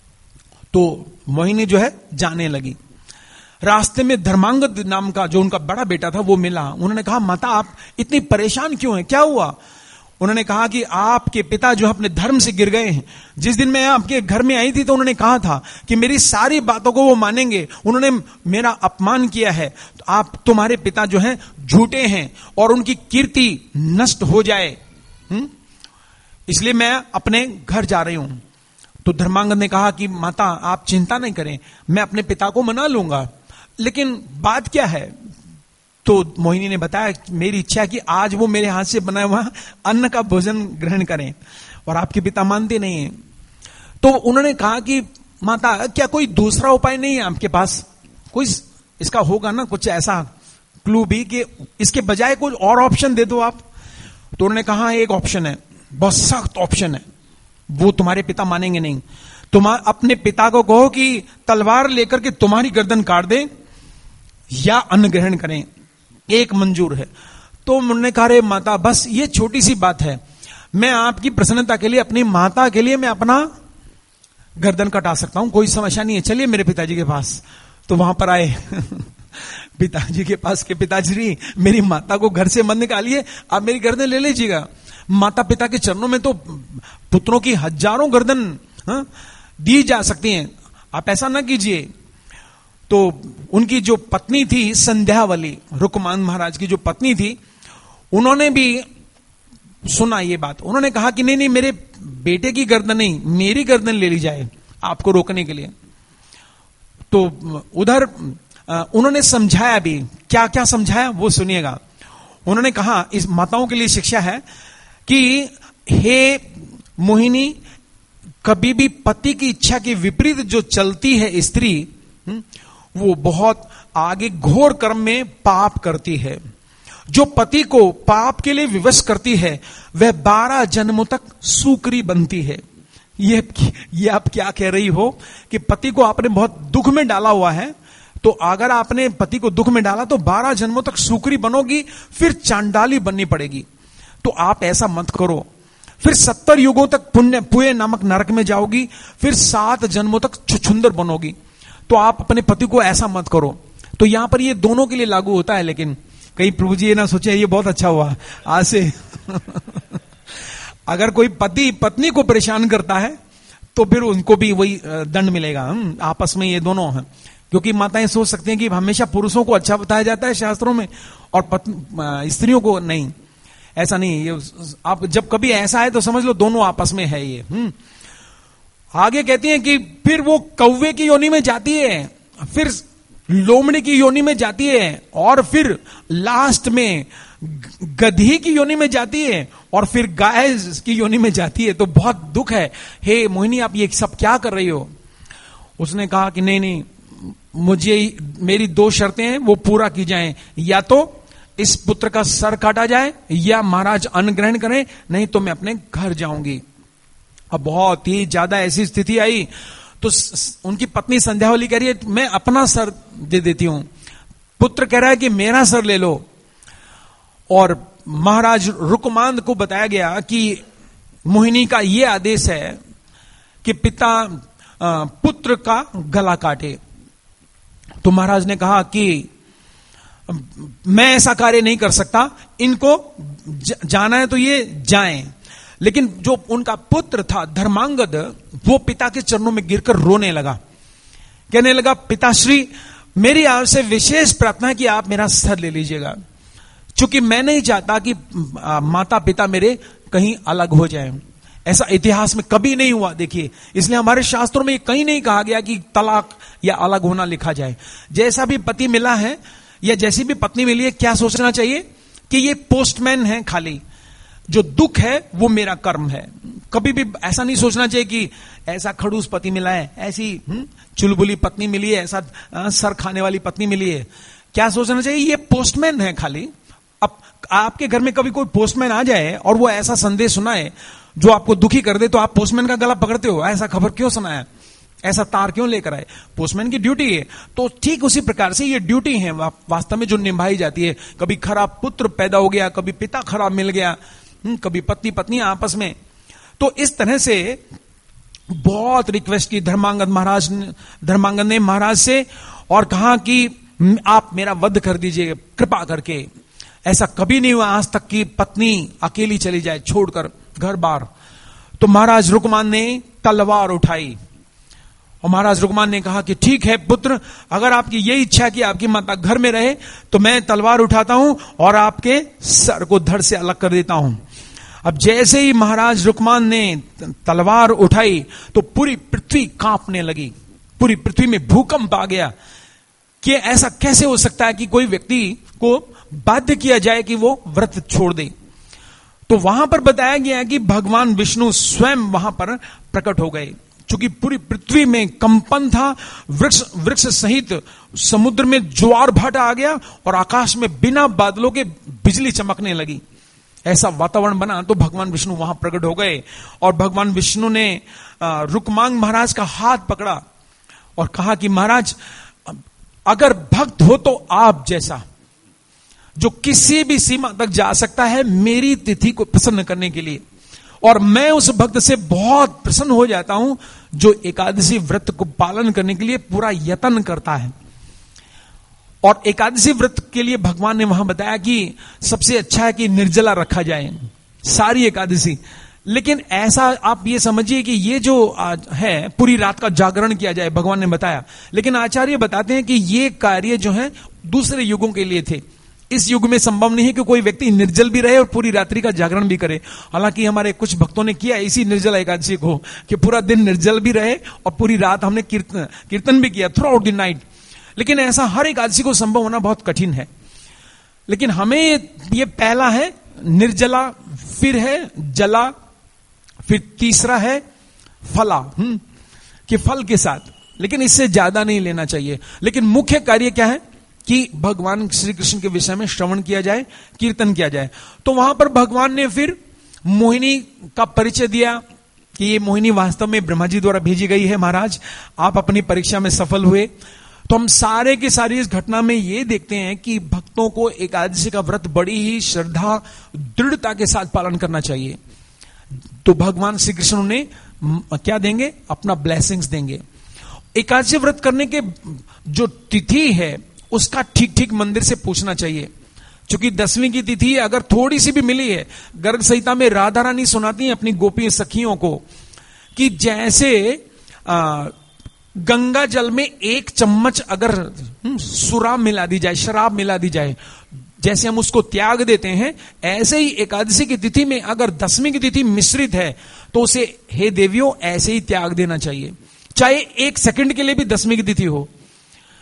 तो मोहिनी जो है जाने लगी। रास्ते में धर्मांगद नाम का जो उनका बड़ा बेटा था वो मिला। उन्होंने कहा माता आप इतनी परेशान क्यों हैं, क्या हुआ? उन्होंने कहा कि आपके पिता जो अपने धर्म से गिर गए हैं। जिस दिन मैं आपके घर में आई थी तो उन्होंने कहा था कि मेरी सारी बातों को वो मानेंगे, उन्होंने मेरा अपमान किया है, तो आप तुम्हारे पिता जो हैं झूठे हैं और उनकी कीर्ति नष्ट हो जाए, हुँ? इसलिए मैं अपने घर जा रही हूं। तो धर्मांगद ने कहा कि माता आप चिंता नहीं करें, मैं अपने पिता को मना लूंगा, लेकिन बात क्या है? तो मोहिनी ने बताया मेरी इच्छा है कि आज वो मेरे हाथ से बनाया हुआ अन्न का भोजन ग्रहण करें, और आपके पिता मानते नहीं हैं। तो उन्होंने कहा कि माता क्या कोई दूसरा उपाय नहीं है आपके पास? कोई इसका होगा ना कुछ ऐसा क्लू भी कि इसके बजाय कुछ और ऑप्शन दे दो आप। तो उन्होंने कहा एक ऑप्शन है, बहुत सख्त ऑप्शन है, वो तुम्हारे पिता मानेंगे नहीं। तुम अपने पिता को कहो कि तलवार लेकर के तुम्हारी गर्दन काट दे या अन्न ग्रहण करें, एक मंजूर है। तो उन्होंने कहा रे माता बस ये छोटी सी बात है, मैं आपकी प्रसन्नता के लिए, अपनी माता के लिए मैं अपना गर्दन कटा सकता हूं, कोई समस्या नहीं है, चलिए मेरे पिताजी के पास। तो वहां पर आए पिताजी के पास के पिताजी मेरी माता को घर से मत निकालिए, आप मेरी गर्दन ले लीजिएगा। माता पिता के चरणों में तो पुत्रों की हजारों गर्दन हा? दी जा सकती हैं, आप ऐसा ना कीजिए। तो उनकी जो पत्नी थी संध्यावली, रुकमान महाराज की जो पत्नी थी, उन्होंने भी सुना ये बात। उन्होंने कहा कि नहीं नहीं मेरे बेटे की गर्दन नहीं, मेरी गर्दन ले ली जाए आपको रोकने के लिए। तो उधर उन्होंने समझाया भी, क्या क्या समझाया वो सुनिएगा। उन्होंने कहा, इस माताओं के लिए शिक्षा है कि हे मोहिनी, कभी भी पति की इच्छा के विपरीत जो चलती है स्त्री, वो बहुत आगे घोर कर्म में पाप करती है। जो पति को पाप के लिए विवश करती है वह बारह जन्मों तक सूकरी बनती है। ये ये आप क्या कह रही हो कि पति को आपने बहुत दुख में डाला हुआ है, तो अगर आपने पति को दुख में डाला तो बारह जन्मों तक सूकरी बनोगी, फिर चांडाली बननी पड़ेगी। तो आप ऐसा मत करो, फिर सत्तर युगों तक पुण्य पुए नामक नरक में जाओगी, फिर सात जन्मों तक छुछुंदर बनोगी। तो आप अपने पति को ऐसा मत करो। तो यहां पर ये दोनों के लिए लागू होता है, लेकिन कहीं प्रभु जी ये ना सोचे ये बहुत अच्छा हुआ आज से अगर कोई पति पत्नी को परेशान करता है तो फिर उनको भी वही दंड मिलेगा। आपस में ये दोनों हैं, क्योंकि माताएं सोच सकती हैं कि हमेशा पुरुषों को अच्छा बताया जाता है शास्त्रों में और स्त्रियों को नहीं। ऐसा नहीं, ये आप जब कभी ऐसा है तो समझ लो दोनों आपस में है ये। हम्म आगे कहती हैं कि फिर वो कौवे की योनि में जाती है, फिर लोमड़ी की योनि में जाती है और फिर लास्ट में गधी की योनि में जाती है और फिर गाय की योनि में जाती है, तो बहुत दुख है। हे मोहिनी, आप ये सब क्या कर रही हो? उसने कहा कि नहीं नहीं, मुझे मेरी दो शर्तें हैं, वो पूरा की जाएं। या तो इस पुत्र का सर काटा जाए या महाराज अन्न ग्रहण करें, नहीं तो मैं अपने घर जाऊंगी। अब बहुत ही ज्यादा ऐसी स्थिति आई तो उनकी पत्नी संध्यावली कह रही है मैं अपना सर दे देती हूं। पुत्र कह रहा है कि मेरा सर ले लो। और महाराज रुकमांद को बताया गया कि मोहिनी का यह आदेश है कि पिता पुत्र का गला काटे। तो महाराज ने कहा कि मैं ऐसा कार्य नहीं कर सकता, इनको जाना है तो ये जाएं। लेकिन जो उनका पुत्र था धर्मांगद, वो पिता के चरणों में गिरकर रोने लगा, कहने लगा पिताश्री, मेरी आपसे विशेष प्रार्थना है कि आप मेरा सर ले लीजिएगा, क्योंकि मैं नहीं चाहता कि माता पिता मेरे कहीं अलग हो जाएं। ऐसा इतिहास में कभी नहीं हुआ, देखिए, इसलिए हमारे शास्त्रों में कहीं नहीं कहा गया कि तलाक या अलग होना लिखा जाए। जैसा भी पति मिला है या जैसी भी पत्नी मिली है, क्या सोचना चाहिए कि ये पोस्टमैन है, खाली जो दुख है वो मेरा कर्म है। कभी भी ऐसा नहीं सोचना चाहिए कि ऐसा खड़ूस पति मिला है, ऐसी चुलबुली पत्नी मिली है, ऐसा आ, सर खाने वाली पत्नी मिली है। क्या सोचना चाहिए, ये पोस्टमैन है खाली। अब आपके घर में कभी कोई पोस्टमैन आ जाए और वो ऐसा संदेश सुनाए जो आपको दुखी कर दे, तो आप पोस्टमैन का गला पकड़ते हो, ऐसा खबर क्यों सुनाया, ऐसा तार क्यों लेकर आए? पोस्टमैन की ड्यूटी है। तो ठीक उसी प्रकार से ये ड्यूटी है वास्तव में जो निभाई जाती है। कभी खराब पुत्र पैदा हो गया, कभी पिता खराब मिल गया, कभी पत्नी पत्नी आपस में। तो इस तरह से बहुत रिक्वेस्ट की धर्मांगद महाराज धर्मांगद ने महाराज से, और कहा कि आप मेरा वध कर दीजिए कृपा करके। ऐसा कभी नहीं हुआ आज तक कि पत्नी अकेली चली जाए छोड़कर घर बार। तो महाराज रुकमान ने तलवार उठाई और महाराज रुकमान ने कहा कि ठीक है पुत्र, अगर आपकी यही इच्छा कि आपकी माता घर में रहे तो मैं तलवार उठाता हूं और आपके सर को धड़ से अलग कर देता हूं। अब जैसे ही महाराज रुकमान ने तलवार उठाई तो पूरी पृथ्वी कांपने लगी, पूरी पृथ्वी में भूकंप आ गया कि ऐसा कैसे हो सकता है कि कोई व्यक्ति को बाध्य किया जाए कि वो व्रत छोड़ दे। तो वहां पर बताया गया कि भगवान विष्णु स्वयं वहां पर प्रकट हो गए, चूंकि पूरी पृथ्वी में कंपन था, वृक्ष वृक्ष सहित समुद्र में ज्वार भाटा आ गया और आकाश में बिना बादलों के बिजली चमकने लगी। ऐसा वातावरण बना तो भगवान विष्णु वहां प्रकट हो गए और भगवान विष्णु ने रुकमांग महाराज का हाथ पकड़ा और कहा कि महाराज, अगर भक्त हो तो आप जैसा जो किसी भी सीमा तक जा सकता है मेरी तिथि को प्रसन्न करने के लिए, और मैं उस भक्त से बहुत प्रसन्न हो जाता हूं जो एकादशी व्रत को पालन करने के लिए पूरा यत्न करता है। और एकादशी व्रत के लिए भगवान ने वहां बताया कि सबसे अच्छा है कि निर्जला रखा जाए सारी एकादशी। लेकिन ऐसा आप ये समझिए कि ये जो है पूरी रात का जागरण किया जाए, भगवान ने बताया। लेकिन आचार्य बताते हैं कि ये कार्य जो है दूसरे युगों के लिए थे, इस युग में संभव नहीं है कि कोई व्यक्ति निर्जल भी रहे और पूरी रात्रि का जागरण भी करे। हालांकि हमारे कुछ भक्तों ने किया इसी निर्जला एकादशी को कि पूरा दिन निर्जल भी रहे और पूरी रात हमने कीर्तन कीर्तन भी किया थ्रू आउट द नाइट। लेकिन ऐसा हर एकादशी को संभव होना बहुत कठिन है। लेकिन हमें ये पहला है निर्जला, फिर है जला, फिर तीसरा है फला, हम्म कि फल के साथ। लेकिन इससे ज्यादा नहीं लेना चाहिए। लेकिन मुख्य कार्य क्या है कि भगवान श्री कृष्ण के विषय में श्रवण किया जाए, कीर्तन किया जाए। तो वहां पर भगवान ने फिर मोहिनी का परिचय दिया कि ये मोहिनी वास्तव में ब्रह्मा जी द्वारा भेजी गई है। महाराज, आप अपनी परीक्षा में सफल हुए। तो हम सारे की सारी इस घटना में ये देखते हैं कि भक्तों को एकादशी का व्रत बड़ी ही श्रद्धा दृढ़ता के साथ पालन करना चाहिए। तो भगवान श्री कृष्ण ने क्या देंगे? अपना ब्लेसिंग्स देंगे। एकादशी व्रत करने के जो तिथि है उसका ठीक ठीक मंदिर से पूछना चाहिए, क्योंकि दसवीं की तिथि अगर थोड़ी सी भी मिली है, गर्ग संहिता में राधा रानी सुनाती है अपनी गोपी सखियों को कि जैसे आ, गंगा जल में एक चम्मच अगर सुरा मिला दी जाए, शराब मिला दी जाए, जैसे हम उसको त्याग देते हैं, ऐसे ही एकादशी की तिथि में अगर दसवीं की तिथि मिश्रित है तो उसे हे देवियों ऐसे ही त्याग देना चाहिए, चाहे एक सेकंड के लिए भी दसवीं की तिथि हो।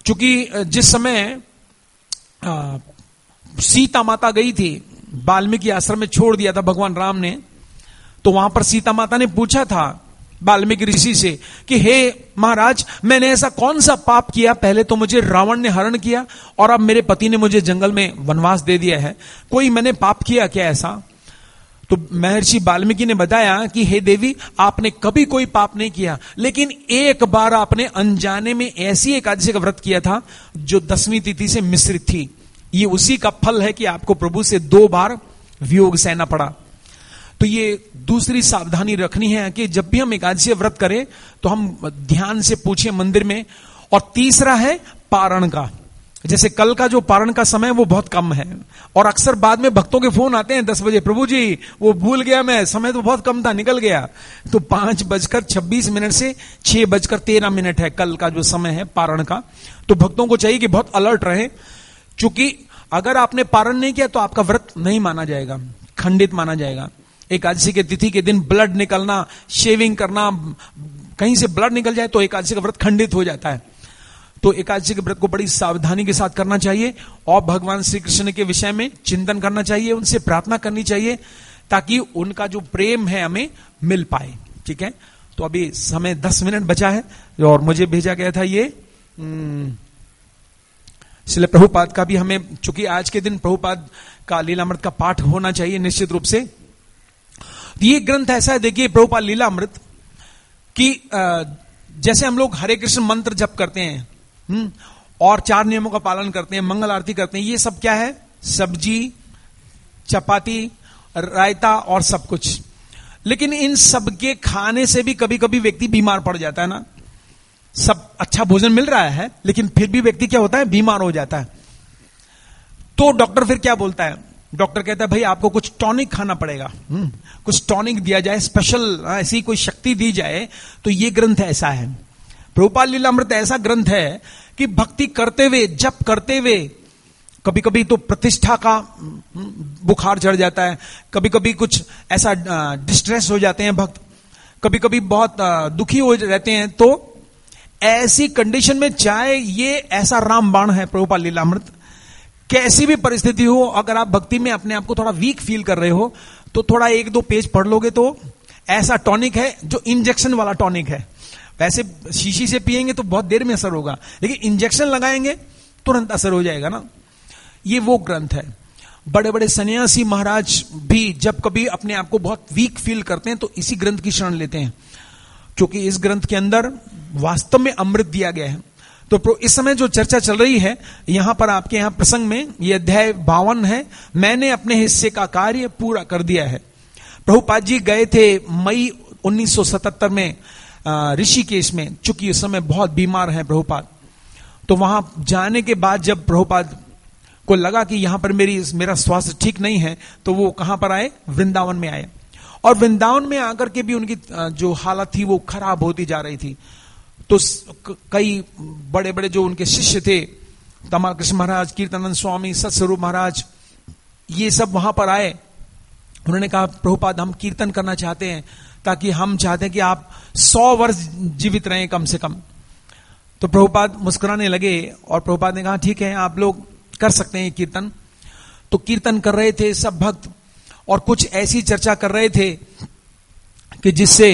चूंकि जिस समय आ, सीता माता गई थी, वाल्मीकि आश्रम में छोड़ दिया था भगवान राम ने, तो वहां पर सीता माता ने पूछा था वाल्मीकि ऋषि से कि हे महाराज, मैंने ऐसा कौन सा पाप किया, पहले तो मुझे रावण ने हरण किया और अब मेरे पति ने मुझे जंगल में वनवास दे दिया है, कोई मैंने पाप किया क्या ऐसा? तो महर्षि वाल्मीकि ने बताया कि हे देवी, आपने कभी कोई पाप नहीं किया, लेकिन एक बार आपने अनजाने में ऐसी एकादशी का व्रत किया था जो दसवीं तिथि से मिश्रित थी। ये उसी का फल है कि आपको प्रभु से दो बार वियोग सहना पड़ा। तो ये दूसरी सावधानी रखनी है कि जब भी हम एकादशी व्रत करें तो हम ध्यान से पूछें मंदिर में। और तीसरा है पारण का। जैसे कल का जो पारण का समय वो बहुत कम है, और अक्सर बाद में भक्तों के फोन आते हैं दस बजे, प्रभु जी वो भूल गया मैं, समय तो बहुत कम था, निकल गया। तो पांच बजकर छब्बीस मिनट से छह बजकर तेरह मिनट है कल का जो समय है पारण का। तो भक्तों को चाहिए कि बहुत अलर्ट रहे, क्योंकि अगर आपने पारण नहीं किया तो आपका व्रत नहीं माना जाएगा, खंडित माना जाएगा। एकादशी के तिथि के दिन ब्लड निकलना, शेविंग करना, कहीं से ब्लड निकल जाए तो एकादशी का व्रत खंडित हो जाता है। तो एकादशी के व्रत को बड़ी सावधानी के साथ करना चाहिए और भगवान श्री कृष्ण के विषय में चिंतन करना चाहिए, उनसे प्रार्थना करनी चाहिए ताकि उनका जो प्रेम है हमें मिल पाए। ठीक है, तो अभी समय दस मिनट बचा है और मुझे भेजा गया था ये इसलिए प्रभुपाद का भी हमें, चूंकि आज के दिन प्रभुपाद का लीलामृत का पाठ होना चाहिए निश्चित रूप से। ये ग्रंथ ऐसा है, देखिए प्रभुपाद लीलामृत कि जैसे हम लोग हरे कृष्ण मंत्र जप करते हैं हम्म और चार नियमों का पालन करते हैं, मंगल आरती करते हैं, ये सब क्या है? सब्जी, चपाती, रायता और सब कुछ। लेकिन इन सब के खाने से भी कभी कभी व्यक्ति बीमार पड़ जाता है ना। सब अच्छा भोजन मिल रहा है लेकिन फिर भी व्यक्ति क्या होता है? बीमार हो जाता है। तो डॉक्टर फिर क्या बोलता है? डॉक्टर कहता है भाई आपको कुछ टॉनिक खाना पड़ेगा, कुछ टॉनिक दिया जाए, स्पेशल ऐसी कोई शक्ति दी जाए। तो ये ग्रंथ ऐसा है, प्रभुपाद लीलामृत ऐसा ग्रंथ है कि भक्ति करते हुए, जप करते हुए, कभी कभी तो प्रतिष्ठा का बुखार चढ़ जाता है, कभी कभी कुछ ऐसा डिस्ट्रेस हो जाते हैं भक्त, कभी कभी बहुत दुखी हो रहते हैं। तो ऐसी कंडीशन में चाहे ये ऐसा रामबाण है प्रभुपाद लीलामृत, कैसी भी परिस्थिति हो, अगर आप भक्ति में अपने आप को थोड़ा वीक फील कर रहे हो तो थोड़ा एक दो पेज पढ़ लोगे तो ऐसा टॉनिक है जो इंजेक्शन वाला टॉनिक है। वैसे शीशी से पिएंगे तो बहुत देर में असर होगा, लेकिन इंजेक्शन लगाएंगे तुरंत असर हो जाएगा ना। ये वो ग्रंथ है। बड़े बड़े सन्यासी महाराज भी जब कभी अपने आप को बहुत वीक फील करते हैं तो इसी ग्रंथ की शरण लेते हैं, क्योंकि इस ग्रंथ के अंदर वास्तव में अमृत दिया गया है। तो इस समय जो चर्चा चल रही है यहां पर आपके यहां प्रसंग में, यह अध्याय बावन है, मैंने अपने हिस्से का कार्य पूरा कर दिया है। प्रभुपाद जी गए थे मई उन्नीस सौ सतहत्तर में ऋषिकेश में, चूंकि उस समय बहुत बीमार हैं प्रभुपाद। तो वहां जाने के बाद जब प्रभुपाद को लगा कि यहां पर मेरी मेरा स्वास्थ्य ठीक नहीं है, तो वो कहां पर आए? वृंदावन में आए। और वृंदावन में आकर के भी उनकी जो हालत थी वो खराब होती जा रही थी। तो कई बड़े बड़े जो उनके शिष्य थे, तमाल कृष्ण महाराज, कीर्तनानंद स्वामी, सत्स्वरूप महाराज, ये सब वहां पर आए। उन्होंने कहा प्रभुपाद हम कीर्तन करना चाहते हैं, ताकि हम चाहते हैं कि आप सौ वर्ष जीवित रहें कम से कम। तो प्रभुपाद मुस्कुराने लगे और प्रभुपाद ने कहा ठीक है आप लोग कर सकते हैं कीर्तन। तो कीर्तन कर रहे थे सब भक्त और कुछ ऐसी चर्चा कर रहे थे कि जिससे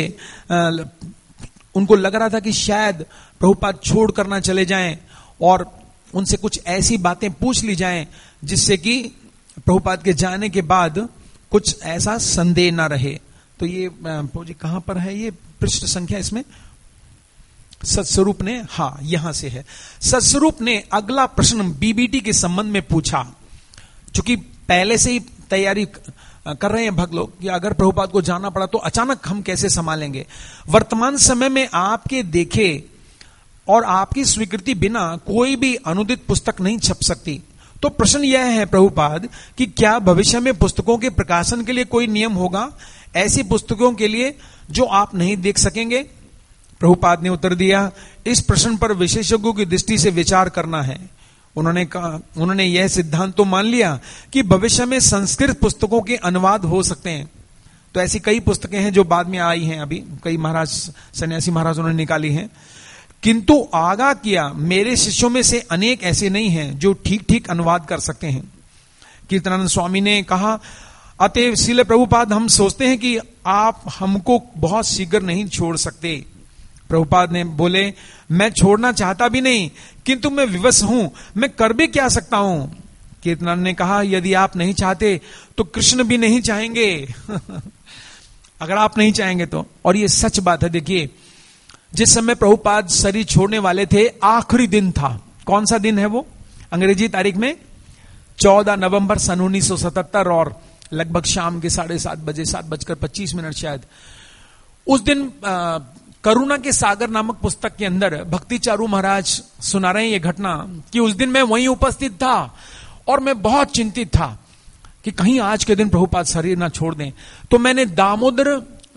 उनको लग रहा था कि शायद प्रभुपाद छोड़ कर ना चले जाएं और उनसे कुछ ऐसी बातें पूछ ली जाएं जिससे कि प्रभुपाद के जाने के बाद कुछ ऐसा संदेह ना रहे। तो ये जी कहां पर है ये पृष्ठ संख्या? इसमें सत्स्वरूप ने, हाँ यहां से है। सत्स्वरूप ने अगला प्रश्न बीबीटी के संबंध में पूछा, क्योंकि पहले से ही तैयारी कर रहे हैं भक्त लोग कि अगर प्रभुपाद को जाना पड़ा तो अचानक हम कैसे संभालेंगे। वर्तमान समय में आपके देखे और आपकी स्वीकृति बिना कोई भी अनुदित पुस्तक नहीं छप सकती। तो प्रश्न यह है प्रभुपाद कि क्या भविष्य में पुस्तकों के प्रकाशन के लिए कोई नियम होगा, ऐसी पुस्तकों के लिए जो आप नहीं देख सकेंगे? प्रभुपाद ने उत्तर दिया, इस प्रश्न पर विशेषज्ञों की दृष्टि से विचार करना है। उन्होंने कहा, उन्होंने यह सिद्धांत तो मान लिया कि भविष्य में संस्कृत पुस्तकों के अनुवाद हो सकते हैं। तो ऐसी कई पुस्तकें हैं जो बाद में आई हैं, अभी कई महाराज, सन्यासी महाराज उन्होंने निकाली हैं। किंतु आगाह किया, मेरे शिष्यों में से अनेक ऐसे नहीं हैं जो ठीक ठीक अनुवाद कर सकते हैं। कीर्तनानंद स्वामी ने कहा, अतएव श्रील प्रभुपाद, हम सोचते हैं कि आप हमको बहुत शीघ्र नहीं छोड़ सकते। प्रभुपाद ने बोले, मैं छोड़ना चाहता भी नहीं, किंतु मैं विवश हूं, मैं कर भी क्या सकता हूं। कीर्तनानंद ने कहा, यदि आप नहीं चाहते तो कृष्ण भी नहीं चाहेंगे। अगर आप नहीं चाहेंगे तो, और ये सच बात है। देखिए, जिस समय प्रभुपाद शरीर छोड़ने वाले थे, आखिरी दिन था। कौन सा दिन है वो? अंग्रेजी तारीख में चौदह नवंबर सन उन्नीस सौ सतहत्तर, और लगभग शाम के साढ़े सात बजे, सात बजकर पच्चीस मिनट शायद। उस दिन आ, करुणा के सागर नामक पुस्तक के अंदर भक्ति चारू महाराज सुना रहे हैं ये घटना, कि उस दिन मैं वहीं उपस्थित था और मैं बहुत चिंतित था कि कहीं आज के दिन प्रभुपाद शरीर ना छोड़ दें। तो मैंने दामोदर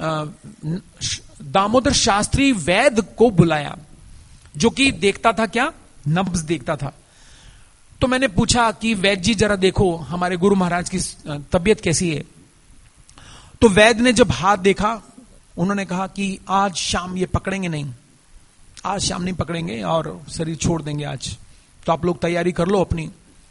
दामोदर शास्त्री वैद्य को बुलाया, जो कि देखता था क्या, नब्ज देखता था। तो मैंने पूछा कि वैद्य जी जरा देखो हमारे गुरु महाराज की तबीयत कैसी है। तो वैद्य ने जब हाथ देखा, उन्होंने कहा कि आज शाम ये पकड़ेंगे नहीं, आज शाम नहीं पकड़ेंगे और शरीर छोड़ देंगे आज, तो आप लोग तैयारी कर लो अपनी।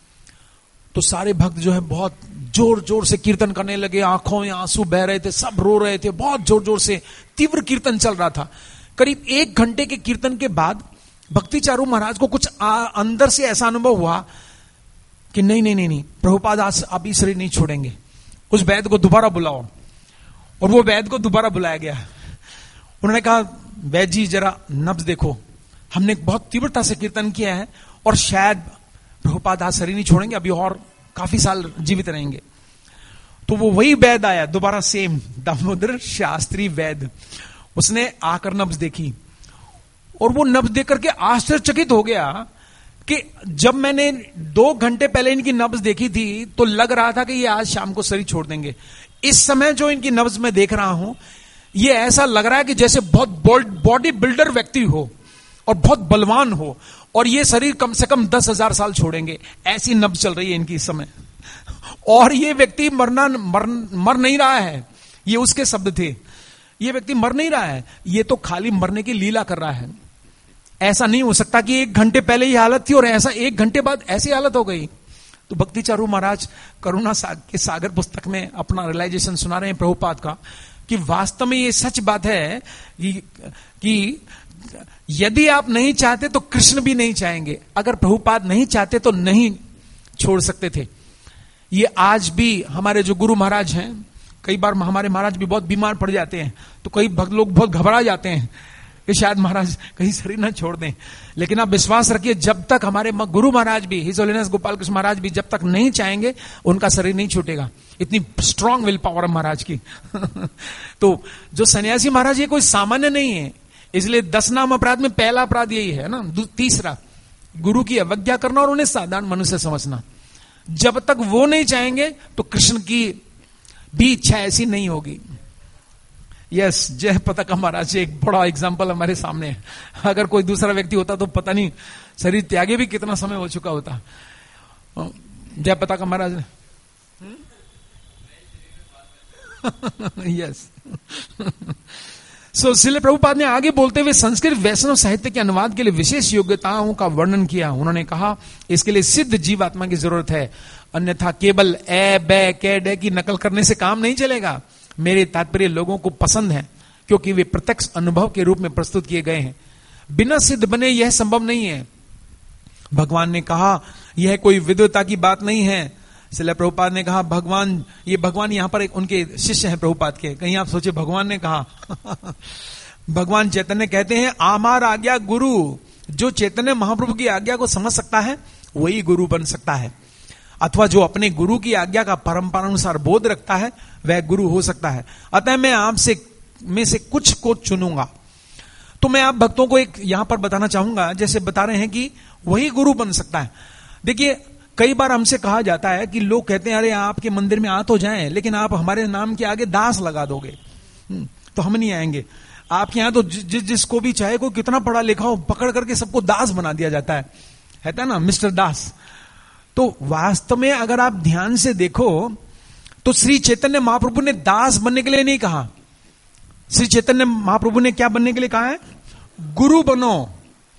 तो सारे भक्त जो है बहुत जोर जोर से कीर्तन करने लगे, आंखों में आंसू बह रहे थे, सब रो रहे थे, बहुत जोर जोर से तीव्र कीर्तन चल रहा था। करीब एक घंटे के कीर्तन के बाद भक्ति चारू महाराज को कुछ आ, अंदर से ऐसा अनुभव हुआ कि नहीं नहीं नहीं नहीं प्रभुपाद आज अभी शरीर नहीं छोड़ेंगे, उस वैद्य को दोबारा बुलाओ। और वो वैद्य को दोबारा बुलाया गया। उन्होंने कहा, वैद्य जी जरा नब्ज देखो, हमने बहुत तीव्रता से कीर्तन किया है और शायद प्रभुपाद आज शरीर नहीं छोड़ेंगे, अभी और काफी साल जीवित रहेंगे। तो वो वही वैद्य आया दोबारा, सेम दामोदर शास्त्री वैद्य। उसने आकर नब्ज देखी और वो नब्ज देख करके आश्चर्यचकित हो गया कि जब मैंने दो घंटे पहले इनकी नब्ज देखी थी तो लग रहा था कि ये आज शाम को शरीर छोड़ देंगे। इस समय जो इनकी नब्ज में देख रहा हूं, ये ऐसा लग रहा है कि जैसे बहुत बॉडी बिल्डर व्यक्ति हो और बहुत बलवान हो, और ये शरीर कम से कम दस हजार साल छोड़ेंगे, ऐसी नब्ज चल रही है इनकी इस समय। और ये व्यक्ति मरना मर, मर नहीं रहा है, ये उसके शब्द थे। ये व्यक्ति मर नहीं रहा है, ये तो खाली मरने की लीला कर रहा है। ऐसा नहीं हो सकता कि एक घंटे पहले ये हालत थी और ऐसा एक घंटे बाद ऐसी हालत हो गई। तो भक्ति चारू महाराज करुणा के सागर पुस्तक में अपना रियलाइजेशन सुना रहे हैं प्रभुपाद का, कि वास्तव में ये सच बात है कि, कि यदि आप नहीं चाहते तो कृष्ण भी नहीं चाहेंगे। अगर प्रभुपाद नहीं चाहते तो नहीं छोड़ सकते थे। ये आज भी हमारे जो गुरु महाराज हैं, कई बार हमारे महाराज भी बहुत बीमार पड़ जाते हैं, तो कई भक्त लोग बहुत घबरा जाते हैं कि शायद महाराज कहीं शरीर ना छोड़ दें। लेकिन आप विश्वास रखिए, जब तक हमारे गुरु महाराज भी, हिज होलीनेस गोपाल कृष्ण महाराज भी जब तक नहीं चाहेंगे, उनका शरीर नहीं छूटेगा। इतनी स्ट्रांग विल पावर है महाराज की। तो जो सन्यासी महाराज, ये कोई सामान्य नहीं है। इसलिए दस नाम अपराध में पहला अपराध यही है ना, तीसरा गुरु की अवज्ञा करना और उन्हें साधारण मनुष्य समझना। जब तक वो नहीं चाहेंगे तो कृष्ण की भी इच्छा ऐसी नहीं होगी। यस, जय पताका महाराज एक बड़ा एग्जाम्पल हमारे सामने है। अगर कोई दूसरा व्यक्ति होता तो पता नहीं शरीर त्यागे भी कितना समय हो चुका होता। Jayapataka Maharaj. Yes. So Srila Prabhupada ने आगे बोलते हुए संस्कृत वैष्णव साहित्य के अनुवाद के लिए विशेष योग्यताओं का वर्णन किया। उन्होंने कहा, इसके लिए सिद्ध जीवात्मा की जरूरत है, अन्यथा केवल ए बै कै डे की नकल करने से काम नहीं चलेगा। मेरे तात्पर्य लोगों को पसंद है क्योंकि वे प्रत्यक्ष अनुभव के रूप में प्रस्तुत किए गए हैं। बिना सिद्ध बने यह संभव नहीं है। भगवान ने कहा, यह कोई विद्वता की बात नहीं है। श्रील प्रभुपाद ने कहा, भगवान, ये भगवान यहां पर एक उनके शिष्य हैं प्रभुपाद के, कहीं आप सोचे भगवान ने कहा। भगवान चैतन्य कहते हैं, आमार आज्ञा गुरु। जो चैतन्य महाप्रभु की आज्ञा को समझ सकता है वही गुरु बन सकता है, अथवा जो अपने गुरु की आज्ञा का परंपरानुसार बोध रखता है वह गुरु हो सकता है। अतः मैं आपसे में से कुछ को चुनूंगा। तो मैं आप भक्तों को एक यहां पर बताना चाहूंगा, जैसे बता रहे हैं कि वही गुरु बन सकता है। देखिए, कई बार हमसे कहा जाता है कि लोग कहते हैं, अरे आपके मंदिर में आ तो जाएं, लेकिन आप हमारे नाम के आगे दास लगा दोगे तो हम नहीं आएंगे। आपके यहां तो जिस जिसको भी चाहे, कोई कितना पढ़ा लिखा हो, पकड़ करके सबको दास बना दिया जाता है, है ना, मिस्टर दास। तो वास्तव में अगर आप ध्यान से देखो तो श्री चैतन्य महाप्रभु ने दास बनने के लिए नहीं कहा। श्री चैतन्य महाप्रभु ने क्या बनने के लिए कहा है? गुरु बनो।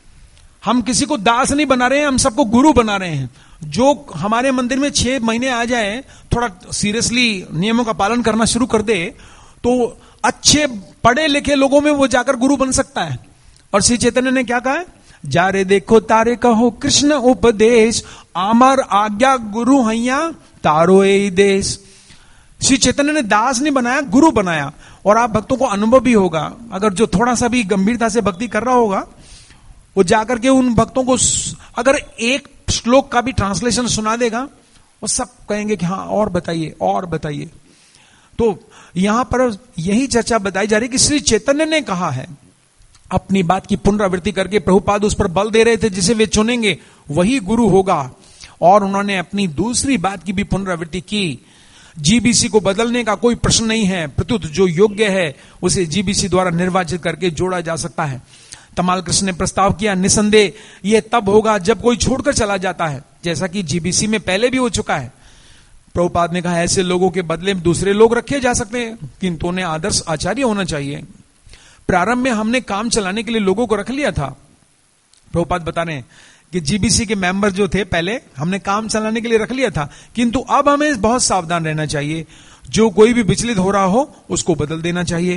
हम किसी को दास नहीं बना रहे हैं, हम सबको गुरु बना रहे हैं। जो हमारे मंदिर में छह महीने आ जाए, थोड़ा सीरियसली नियमों का पालन करना शुरू कर दे, तो अच्छे पढ़े लिखे लोगों में वो जाकर गुरु बन सकता है। और श्री चैतन्य ने क्या कहा है? जा रे देखो तारे कहो कृष्ण उपदेश, आमर आज्ञा गुरु हैया तारो ए देश। श्री चैतन्य ने दास नहीं बनाया, गुरु बनाया। और आप भक्तों को अनुभव भी होगा, अगर जो थोड़ा सा भी गंभीरता से भक्ति कर रहा होगा, वो जाकर के उन भक्तों को अगर एक श्लोक का भी ट्रांसलेशन सुना देगा, वो सब कहेंगे कि हाँ और बताइए और बताइए। तो यहां पर यही चर्चा बताई जा रही कि श्री चैतन्य ने कहा है, अपनी बात की पुनरावृत्ति करके प्रभुपाद उस पर बल दे रहे थे, जिसे वे चुनेंगे वही गुरु होगा। और उन्होंने अपनी दूसरी बात की भी पुनरावृत्ति की, जीबीसी को बदलने का कोई प्रश्न नहीं है, प्रत्युत जो योग्य है उसे जीबीसी द्वारा निर्वाचित करके जोड़ा जा सकता है। तमाल कृष्ण ने प्रस्ताव किया, निसंदेह यह तब होगा जब कोई छोड़कर चला जाता है, जैसा कि जीबीसी में पहले भी हो चुका है। प्रभुपाद ने कहा, ऐसे लोगों के बदले में दूसरे लोग रखे जा सकते हैं, किंतु उन्हें आदर्श आचार्य होना चाहिए। प्रारंभ में हमने काम चलाने के लिए लोगों को रख लिया था। प्रभुपाद बता रहे हैं कि जीबीसी के मेंबर जो थे पहले हमने काम चलाने के लिए रख लिया था, किंतु अब हमें बहुत सावधान रहना चाहिए। जो कोई भी विचलित हो रहा हो उसको बदल देना चाहिए।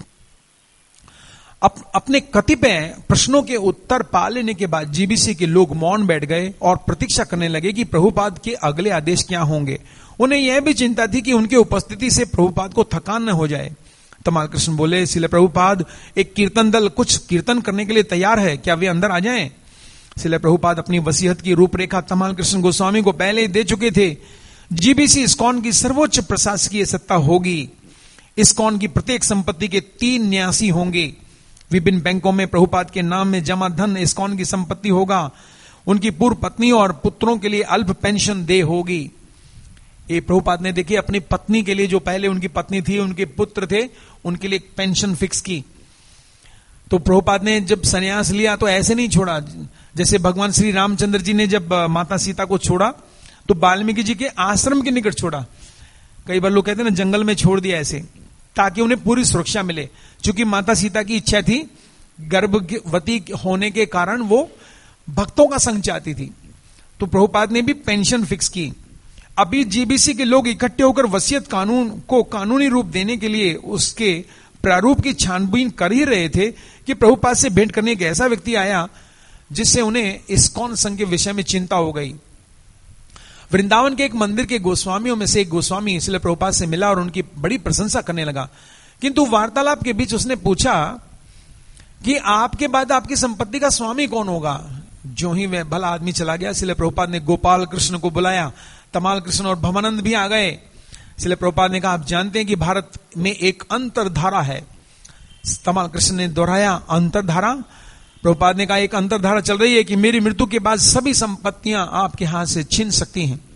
अप, अपने कतिपय प्रश्नों के उत्तर पा लेने के बाद जीबीसी के लोग मौन बैठ गए और प्रतीक्षा करने लगे कि प्रभुपाद के अगले आदेश क्या होंगे। उन्हें यह भी चिंता थी कि उनकी उपस्थिति से प्रभुपाद को थकान न हो जाए। तमाल कृष्ण बोले, श्रील प्रभुपाद, एक कीर्तन दल कुछ कीर्तन करने के लिए तैयार है, क्या वे अंदर आ जाएं? श्रील प्रभुपाद अपनी वसीयत की रूपरेखा तमाल कृष्ण गोस्वामी को पहले ही दे चुके थे। जीबीसी इस्कॉन की सर्वोच्च प्रशासकीय सत्ता होगी। इस्कॉन की प्रत्येक संपत्ति के तीन न्यासी होंगे। विभिन्न बैंकों में प्रभुपाद के नाम में जमा धन इस्कॉन की संपत्ति होगा। उनकी पूर्व पत्नी और पुत्रों के लिए अल्प पेंशन दे होगी। ये प्रभुपाद ने देखिए अपनी पत्नी के लिए, जो पहले उनकी पत्नी थी, उनके पुत्र थे, उनके लिए पेंशन फिक्स की। तो प्रभुपाद ने जब संन्यास लिया तो ऐसे नहीं छोड़ा, जैसे भगवान श्री रामचंद्र जी ने जब माता सीता को छोड़ा तो वाल्मीकि जी के आश्रम के निकट छोड़ा। कई बार लोग कहते हैं ना, जंगल में छोड़ दिया ऐसे, ताकि उन्हें पूरी सुरक्षा मिले। क्योंकि माता सीता की इच्छा थी, गर्भवती होने के कारण वो भक्तों का संग चाहती थी, तो प्रभुपाद ने भी पेंशन फिक्स की। अभी जीबीसी के लोग इकट्ठे होकर वसीयत कानून को कानूनी रूप देने के लिए उसके प्रारूप की छानबीन कर ही रहे थे कि प्रभुपाद से भेंट करने एक ऐसा व्यक्ति आया जिससे उन्हें इस्कॉन संघ के विषय में चिंता हो गई। वृंदावन के एक मंदिर के गोस्वामियों में से एक गोस्वामी इसलिए प्रभुपाद से मिला और उनकी बड़ी प्रशंसा करने लगा। किंतु वार्तालाप के बीच उसने पूछा कि आपके बाद आपकी संपत्ति का स्वामी कौन होगा। जो ही वह भला आदमी चला गया, इसलिए प्रभुपाद ने गोपाल कृष्ण को बुलाया। तमाल कृष्ण और भवानंद भी आ गए। इसलिए प्रभुपाद ने कहा, आप जानते हैं कि भारत में एक अंतरधारा है। तमाल कृष्ण ने दोहराया, अंतरधारा? प्रभुपाद ने कहा, एक अंतरधारा चल रही है कि मेरी मृत्यु के बाद सभी संपत्तियां आपके हाथ से छीन सकती हैं।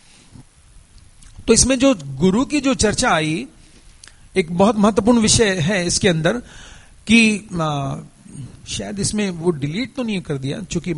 तो इसमें जो गुरु की जो चर्चा आई, एक बहुत महत्वपूर्ण विषय है इसके अंदर कि आ, शायद इसमें वो डिलीट तो नहीं कर दिया, चूंकि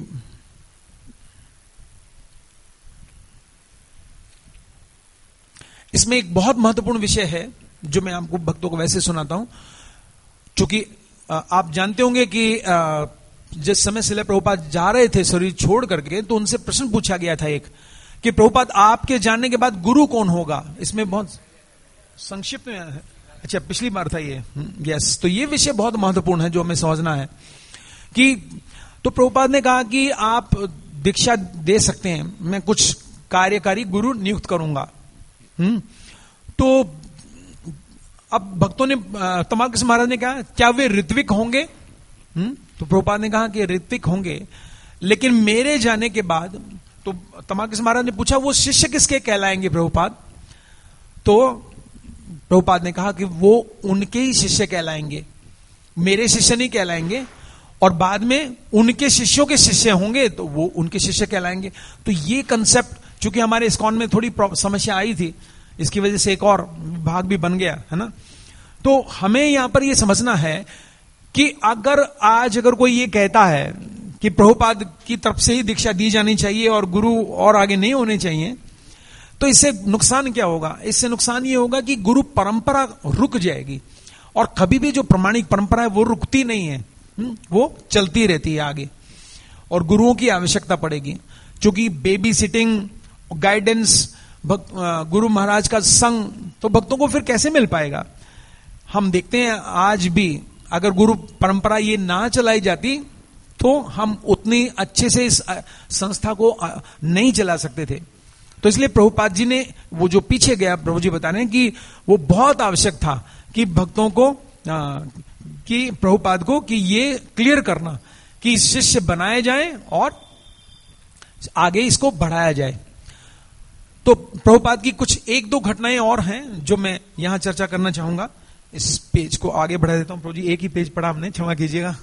इसमें एक बहुत महत्वपूर्ण विषय है जो मैं आपको भक्तों को वैसे सुनाता हूं। चूंकि आप जानते होंगे कि जिस समय श्रील प्रभुपाद जा रहे थे शरीर छोड़ करके, तो उनसे प्रश्न पूछा गया था एक कि प्रभुपाद आपके जाने के बाद गुरु कौन होगा। इसमें बहुत संक्षिप्त में है। अच्छा, पिछली बार था ये। यस, तो ये विषय बहुत महत्वपूर्ण है जो हमें समझना है कि तो प्रभुपाद ने कहा कि आप दीक्षा दे सकते हैं, मैं कुछ कार्यकारी गुरु नियुक्त करूंगा। हम्म तो अब भक्तों ने, तमाल कृष्ण महाराज ने कहा, क्या वे ऋत्विक होंगे? हम्म तो प्रभुपाद ने कहा कि ऋत्विक होंगे, लेकिन मेरे जाने के बाद। तो तमाल कृष्ण महाराज ने पूछा, वो शिष्य किसके कहलाएंगे प्रभुपाद? तो प्रभुपाद ने कहा कि वो उनके ही शिष्य कहलाएंगे, मेरे शिष्य नहीं कहलाएंगे। और बाद में उनके शिष्यों के शिष्य होंगे तो वो उनके शिष्य कहलाएंगे। तो ये कंसेप्ट चूंकि हमारे इस्कॉन में थोड़ी समस्या आई थी, इसकी वजह से एक और भाग भी बन गया है ना। तो हमें यहां पर यह समझना है कि अगर आज अगर कोई ये कहता है कि प्रभुपाद की तरफ से ही दीक्षा दी जानी चाहिए और गुरु और आगे नहीं होने चाहिए, तो इससे नुकसान क्या होगा? इससे नुकसान ये होगा कि गुरु परंपरा रुक जाएगी। और कभी भी जो प्रमाणिक परंपरा है वो रुकती नहीं है, वो चलती रहती है आगे। और गुरुओं की आवश्यकता पड़ेगी, क्योंकि baby sitting, guidance, Guru Maharaj का संग तो भक्तों को फिर कैसे मिल पाएगा। हम देखते हैं आज भी अगर गुरु परंपरा ये ना चलाई जाती तो हम उतनी अच्छे से इस संस्था को नहीं चला सकते थे। तो इसलिए प्रभुपाद जी ने वो जो पीछे गया, प्रभु जी बता रहे हैं कि वो बहुत आवश्यक था कि भक्तों को आ, कि प्रभुपाद को कि ये क्लियर करना कि शिष्य बनाए जाएं और आगे इसको बढ़ाया जाए। तो प्रभुपाद की कुछ एक दो घटनाएं और हैं जो मैं यहां चर्चा करना चाहूंगा। इस पेज को आगे बढ़ा देता हूं। प्रभु जी एक ही पेज पढ़ा हमने, क्षमा कीजिएगा।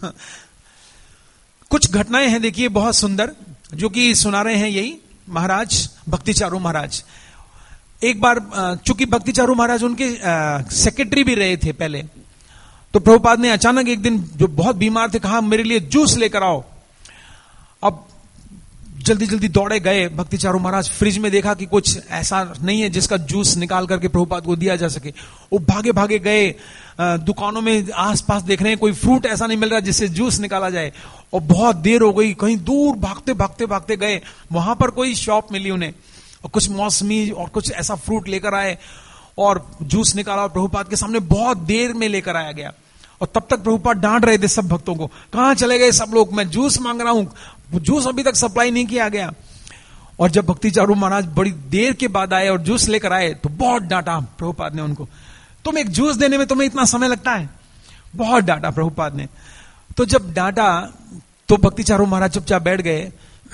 कुछ घटनाएं हैं देखिए बहुत सुंदर, जो कि सुना रहे हैं यही महाराज भक्ति चारू महाराज। एक बार चूंकि भक्ति चारू महाराज उनके सेक्रेटरी भी रहे थे पहले, तो प्रभुपाद ने अचानक एक दिन, जो बहुत बीमार थे, कहा मेरे लिए जूस लेकर आओ। अब जल्दी जल्दी दौड़े गए भक्ति चारू महाराज, फ्रिज में देखा कि कुछ ऐसा नहीं है जिसका जूस निकाल करके प्रभुपाद को दिया जा सके। वो भागे भागे गए, दुकानों में आसपास देख रहे हैं कोई फ्रूट ऐसा नहीं मिल रहा जिससे जूस निकाला जाए, और बहुत देर हो गई, कहीं दूर भागते भागते भागते गए, वहां पर कोई शॉप मिली उन्हें, और कुछ मौसमी और कुछ ऐसा फ्रूट लेकर आए और जूस निकाला और प्रभुपाद के सामने बहुत देर में लेकर आया गया। और तब तक प्रभुपाद डांट रहे थे सब भक्तों को, कहां चले गए सब लोग, मैं जूस मांग रहा हूं, जूस अभी तक सप्लाई नहीं किया गया। और जब भक्ति चारू महाराज बड़ी देर के बाद आए और जूस लेकर आए तो बहुत डांटा प्रभुपाद ने उनको, तुम एक जूस देने में तुम्हें इतना समय लगता है, बहुत डांटा प्रभुपाद ने। तो जब डांटा तो भक्ति चारू महाराज चुपचाप बैठ गए,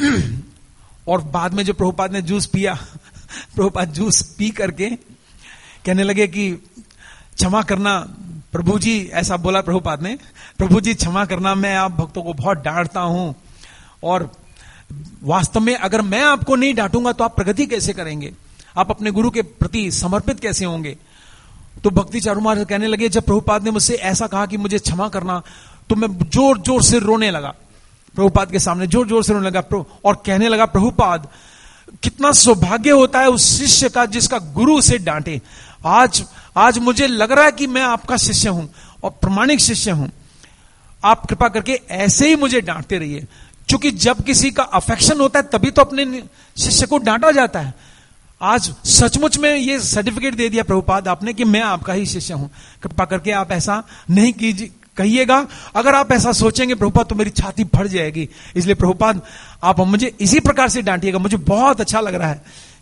और बाद में जो प्रभुपाद ने जूस पिया, प्रभुपाद जूस पी करके कहने लगे कि क्षमा करना प्रभु जी, ऐसा बोला प्रभुपाद ने, प्रभु जी क्षमा करना, मैं आप भक्तों को बहुत डांटता हूं, और वास्तव में अगर मैं आपको नहीं डांटूंगा तो आप प्रगति कैसे करेंगे, आप अपने गुरु के प्रति समर्पित कैसे होंगे। तो भक्ति चारू महाराज कहने लगे, जब प्रभुपाद ने मुझसे ऐसा कहा कि मुझे क्षमा करना, तो मैं जोर जोर से रोने लगा प्रभुपाद के सामने, जोर जोर से रोने लगा और कहने लगा, प्रभुपाद कितना सौभाग्य होता है उस शिष्य का जिसका गुरु उसे डांटे। आज आज मुझे लग रहा है कि मैं आपका शिष्य हूं और प्रमाणिक शिष्य हूं, आप कृपा करके ऐसे ही मुझे डांटते रहिए। क्योंकि जब किसी का अफेक्शन होता है तभी तो अपने शिष्य को डांटा जाता है। आज सचमुच में ये सर्टिफिकेट दे दिया प्रभुपाद आपने कि मैं आपका ही शिष्य हूं, कृपा करके आप ऐसा नहीं कीजिए, कहिएगा। अगर आप ऐसा सोचेंगे प्रभुपाद तो मेरी छाती फट जाएगी, इसलिए प्रभुपाद आप मुझे इसी प्रकार से डांटिएगा, मुझे बहुत अच्छा लग रहा है,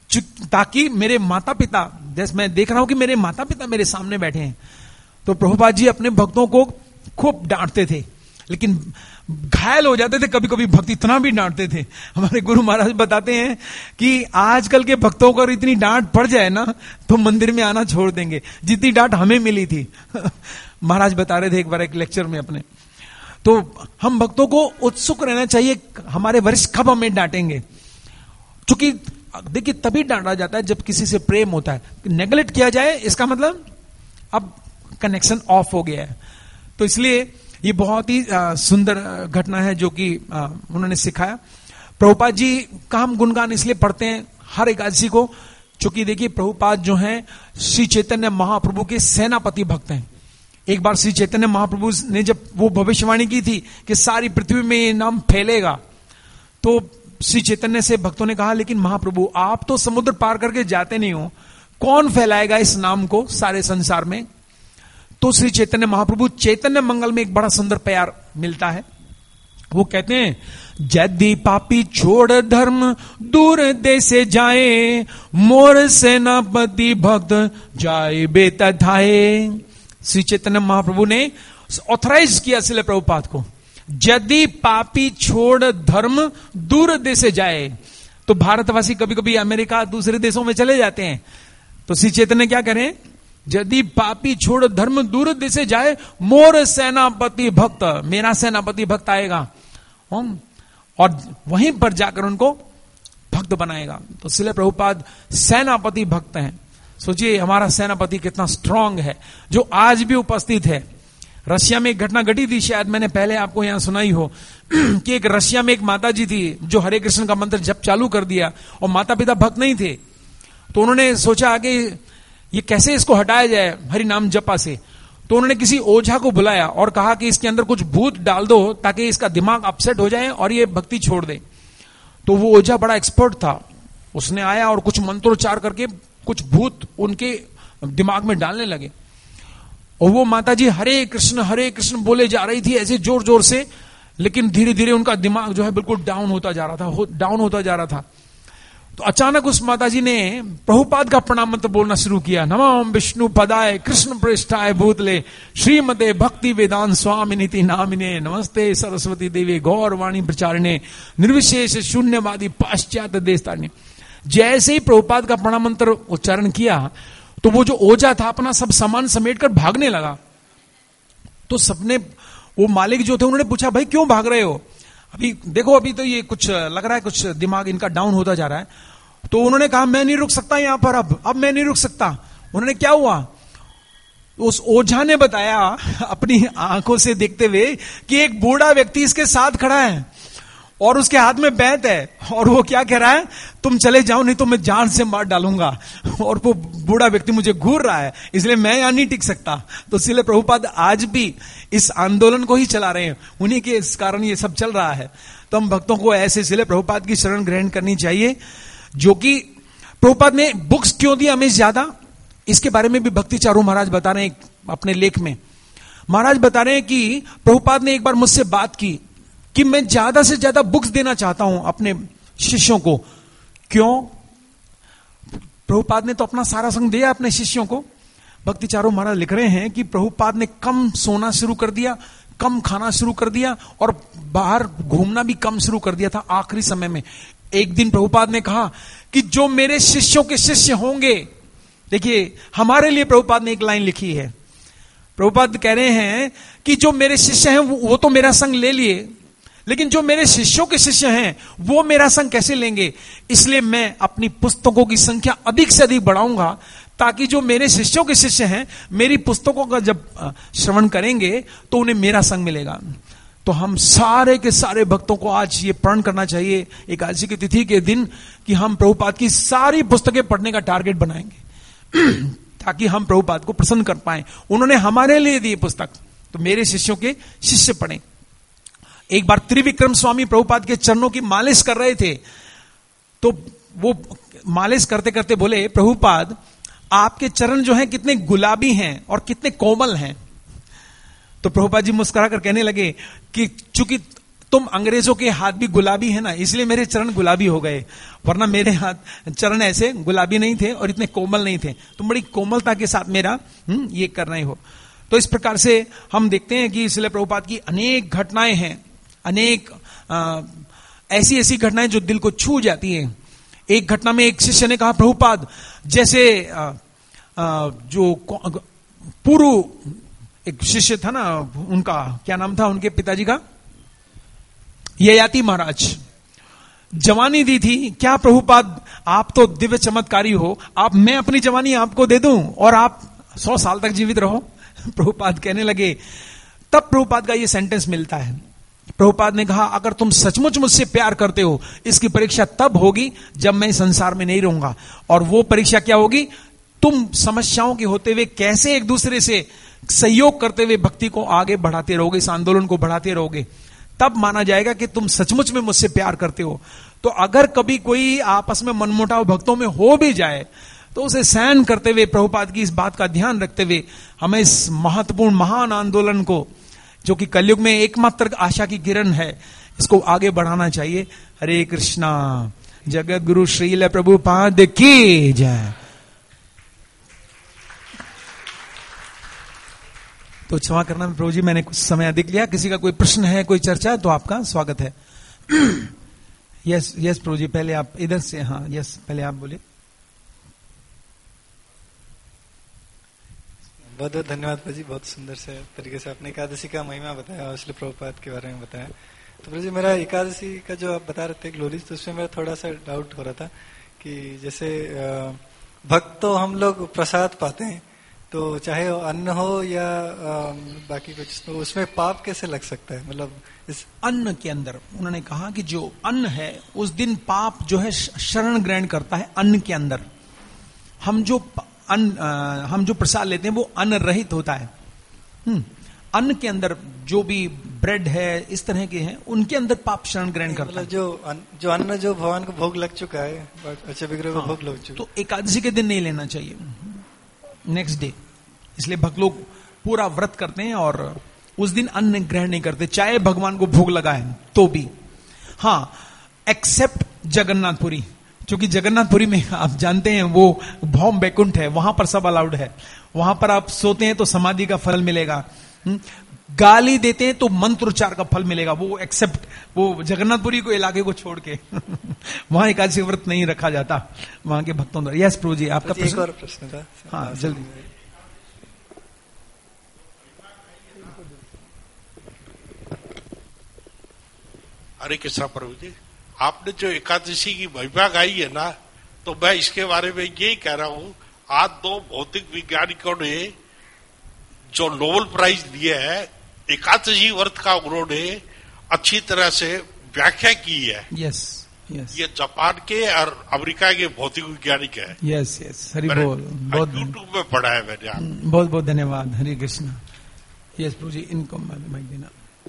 ताकि मेरे माता पिता, जैसे मैं देख रहा हूं कि मेरे माता पिता मेरे सामने बैठे हैं। तो प्रभुपाद जी अपने भक्तों को खूब डांटते थे, लेकिन घायल हो जाते थे कभी कभी भक्त, इतना भी डांटते थे। हमारे गुरु महाराज बताते हैं कि आजकल के भक्तों को इतनी डांट पड़ जाए ना तो मंदिर में आना छोड़ देंगे, जितनी डांट हमें मिली थी। महाराज बता रहे थे एक बार एक लेक्चर में अपने। तो हम भक्तों को उत्सुक रहना चाहिए, हमारे वरिष्ठ कब हमें डांटेंगे, क्योंकि देखिए तभी डांटा जाता है जब किसी से प्रेम होता है। नेग्लेक्ट किया जाए इसका मतलब अब कनेक्शन ऑफ हो गया है। तो इसलिए ये बहुत ही आ, सुंदर घटना है जो कि आ, उन्होंने सिखाया। प्रभुपाद जी का हम गुणगान इसलिए पढ़ते हैं हर एकादशी को, क्योंकि देखिए प्रभुपाद जो हैं श्री चैतन्य महाप्रभु के सेनापति भक्त हैं। एक बार श्री चैतन्य महाप्रभु ने जब वो भविष्यवाणी की थी कि सारी पृथ्वी में ये नाम फैलेगा, तो श्री चैतन्य से भक्तों ने कहा, लेकिन महाप्रभु आप तो समुद्र पार करके जाते नहीं हो, कौन फैलाएगा इस नाम को सारे संसार में। तो श्री चैतन्य महाप्रभु चैतन्य मंगल में एक बड़ा सुंदर प्यार मिलता है। वो कहते हैं, यदि पापी छोड़ धर्म दूर देशे जाए, मोर सेनापति भक्त जाए बेतधाए। श्री चैतन्य महाप्रभु ने ऑथराइज किया श्रील प्रभुपाद को, यदि पापी छोड़ धर्म दूर देशे जाए। तो भारतवासी कभी कभी अमेरिका दूसरे देशों में चले जाते हैं, तो श्री चैतन्य क्या करें, यदि पापी छोड़ धर्म दूर देशे जाए, मोर सेनापति भक्त, मेरा सेनापति भक्त आएगा और वहीं पर जाकर उनको भक्त बनाएगा। तो श्रील प्रभुपाद सेनापति भक्त हैं। सोचिए हमारा सेनापति कितना स्ट्रांग है, जो आज भी उपस्थित है। रशिया में एक घटना घटी थी, शायद मैंने पहले आपको यहां सुनाई हो, कि एक रशिया में एक माता जी थी जो हरे कृष्ण का मंत्र जप चालू कर दिया, और माता पिता भक्त नहीं थे। तो उन्होंने सोचा कि ये कैसे इसको हटाया जाए हरि नाम जपा से। तो उन्होंने किसी ओझा को बुलाया और कहा कि इसके अंदर कुछ भूत डाल दो ताकि इसका दिमाग अपसेट हो जाए और ये भक्ति छोड़ दे। तो वो ओझा बड़ा एक्सपर्ट था, उसने आया और कुछ मंत्रोच्चार करके कुछ भूत उनके दिमाग में डालने लगे। और वो माता जी हरे कृष्ण हरे कृष्ण बोले जा रही थी ऐसे जोर जोर से, लेकिन धीरे धीरे उनका दिमाग जो है बिल्कुल डाउन होता जा रहा था, हो, डाउन होता जा रहा था। तो अचानक उस माता जी ने प्रभुपाद का प्रणाम मंत्र बोलना शुरू किया। नमः विष्णु पदाय कृष्ण पृष्ठाय भूतले श्रीमते भक्ति वेदांत स्वामिनीति नामिने नमस्ते सरस्वती देवी गौरवाणी प्रचारिणे निर्विशेष शून्यवादी पाश्चात्य देशतारिणे। जैसे ही प्रभुपाद का प्रणाम मंत्र उच्चारण किया तो वो जो ओझा था अपना सब सामान समेटकर भागने लगा। तो सबने, वो मालिक जो थे उन्होंने पूछा भाई क्यों भाग रहे हो? अभी देखो अभी तो ये कुछ लग रहा है, कुछ दिमाग इनका डाउन होता जा रहा है। तो उन्होंने कहा मैं नहीं रुक सकता यहां पर, अब अब मैं नहीं रुक सकता। उन्होंने क्या हुआ, उस ओझा ने बताया अपनी आंखों से देखते हुए कि एक बूढ़ा व्यक्ति इसके साथ खड़ा है और उसके हाथ में बैत है और वो क्या कह रहा है, तुम चले जाओ नहीं तो मैं जान से मार डालूंगा। और वो बूढ़ा व्यक्ति मुझे घूर रहा है, इसलिए मैं यहां नहीं टिक सकता। तो इसलिए प्रभुपाद आज भी इस आंदोलन को ही चला रहे हैं, उन्हीं के इस कारण ये सब चल रहा है। तो हम भक्तों को ऐसे इसलिए प्रभुपाद की शरण ग्रहण करनी चाहिए। जो कि प्रभुपाद ने बुक्स क्यों दी हमें ज्यादा, इसके बारे में भी भक्ति चारू महाराज बता रहे हैं अपने लेख में। महाराज बता रहे हैं कि प्रभुपाद ने एक बार मुझसे बात की कि मैं ज्यादा से ज्यादा बुक्स देना चाहता हूं अपने शिष्यों को। क्यों? प्रभुपाद ने तो अपना सारा संग दिया अपने शिष्यों को। भक्ति चारू महाराज लिख रहे हैं कि प्रभुपाद ने कम सोना शुरू कर दिया, कम खाना शुरू कर दिया और बाहर घूमना भी कम शुरू कर दिया था आखिरी समय में। एक दिन प्रभुपाद ने कहा कि जो मेरे शिष्यों के शिष्य होंगे, देखिए हमारे लिए प्रभुपाद ने एक लाइन लिखी है। प्रभुपाद कह रहे हैं कि जो मेरे शिष्य हैं वो, वो तो मेरा संग ले लिए, लेकिन जो मेरे शिष्यों के शिष्य हैं वो मेरा संग कैसे लेंगे? इसलिए मैं अपनी पुस्तकों की संख्या अधिक से अधिक बढ़ाऊंगा ताकि जो मेरे शिष्यों के शिष्य हैं मेरी पुस्तकों का जब श्रवण करेंगे तो उन्हें मेरा संग मिलेगा। तो हम सारे के सारे भक्तों को आज ये प्रण करना चाहिए एकादशी की तिथि के दिन कि हम प्रभुपाद की सारी पुस्तकें पढ़ने का टारगेट बनाएंगे ताकि हम प्रभुपाद को प्रसन्न कर पाए। उन्होंने हमारे लिए दी पुस्तक, तो मेरे शिष्यों के शिष्य पढ़ें। एक बार त्रिविक्रम स्वामी प्रभुपाद के चरणों की मालिश कर रहे थे, तो वो मालिश करते करते बोले, प्रभुपाद आपके चरण जो हैं कितने गुलाबी हैं और कितने कोमल हैं। तो प्रभुपाद जी मुस्कुरा कर कहने लगे कि चूंकि तुम अंग्रेजों के हाथ भी गुलाबी है ना, इसलिए मेरे चरण गुलाबी हो गए, वरना मेरे हाथ चरण ऐसे गुलाबी नहीं थे और इतने कोमल नहीं थे। तुम बड़ी कोमलता के साथ मेरा हुँ, ये कर रहे हो। तो इस प्रकार से हम देखते हैं कि इसलिए प्रभुपाद की अनेक घटनाएं हैं, अनेक आ, ऐसी ऐसी घटनाएं जो दिल को छू जाती हैं। एक घटना में एक शिष्य ने कहा, प्रभुपाद जैसे आ, आ, जो पुरु एक शिष्य था ना, उनका क्या नाम था उनके पिताजी का, ययाति महाराज, जवानी दी थी। क्या प्रभुपाद आप तो दिव्य चमत्कारी हो, आप मैं अपनी जवानी आपको दे दूं और आप सौ साल तक जीवित रहो? प्रभुपाद कहने लगे, तब प्रभुपाद का ये सेंटेंस मिलता है। प्रभुपाद ने कहा, अगर तुम सचमुच मुझसे प्यार करते हो, इसकी परीक्षा तब होगी जब मैं संसार में नहीं रहूंगा। और वो परीक्षा क्या होगी? तुम समस्याओं के होते हुए कैसे एक दूसरे से सहयोग करते हुए भक्ति को आगे बढ़ाते रहोगे, इस आंदोलन को बढ़ाते रहोगे, तब माना जाएगा कि तुम सचमुच में मुझसे प्यार करते हो। तो अगर कभी कोई आपस में मनमुटाव भक्तों में हो भी जाए तो उसे सहन करते हुए, प्रभुपाद की इस बात का ध्यान रखते हुए, हमें इस महत्वपूर्ण महान आंदोलन को, जो कि कलयुग में एकमात्र आशा की किरण है, इसको आगे बढ़ाना चाहिए। हरे कृष्णा। जगत गुरु श्रील प्रभुपाद की जय। तो क्षमा करना प्रभु जी, मैंने कुछ समय अधिक लिया। किसी का कोई प्रश्न है, कोई चर्चा, तो आपका स्वागत है। यस यस प्रभु जी, पहले आप इधर से, हाँ यस पहले आप बोलिए। बहुत बहुत धन्यवाद प्रभु जी, बहुत सुंदर से तरीके से आपने एकादशी का महिमा बताया और इसलिए प्रभुपाद के बारे में बताया। तो प्रभु जी, मेरा एकादशी का जो आप बता रहे थे ग्लोरीज, तो उसमें मेरा थोड़ा सा डाउट हो रहा था कि जैसे भक्त तो हम लोग प्रसाद पाते हैं, तो चाहे वो अन्न हो या बाकी कुछ, तो उसमें पाप कैसे लग सकता है? मतलब इस अन्न के अंदर उन्होंने कहा कि जो अन्न है उस दिन पाप जो है शरण ग्रहण करता है अन्न के अंदर। हम जो अन्न हम जो प्रसाद लेते हैं वो अन्न रहित होता है, हम्म अन्न के अंदर जो भी ब्रेड है इस तरह के हैं उनके अंदर पाप शरण ग्रहण करता है। जो अन्न जो अन्न जो भगवान को भोग लग चुका है, अच्छे विग्रह को भोग लग चुका, तो एकादशी के दिन नहीं लेना चाहिए, नेक्स्ट डे। इसलिए भक्त लोग पूरा व्रत करते हैं और उस दिन अन्न ग्रहण नहीं करते, चाहे भगवान को भोग लगाए तो भी। हाँ, एक्सेप्ट जगन्नाथपुरी, क्योंकि जगन्नाथपुरी में आप जानते हैं वो भौम बैकुंठ है, वहां पर सब अलाउड है। वहां पर आप सोते हैं तो समाधि का फल मिलेगा, गाली देते हैं तो मंत्रोच्चार का फल मिलेगा, वो एक्सेप्ट वो जगन्नाथपुरी को इलाके को छोड़ के वहां एकादशी व्रत नहीं रखा जाता वहां के भक्तों द्वारा। यस प्रभु जी, आपका प्रश्न? एक और प्रश्न था। हाँ जल्दी। हरे कृष्णा प्रभु जी, आपने जो एकादशी की महिमा गाई है ना, तो मैं इसके बारे में यही कह रहा हूं, आज दो भौतिक वैज्ञानिकों ने जो नोबेल प्राइज दिए है एकादशी व्रत का, उन्होंने अच्छी तरह से व्याख्या की है। यस यस, ये जापान के और अमेरिका के भौतिक वैज्ञानिक है। यस यस, हरि बोल। बहुत यूट्यूब में पढ़ा है मैंने। आप बहुत बहुत धन्यवाद, हरे कृष्ण। यस प्रभु जी, इनको माइक देना।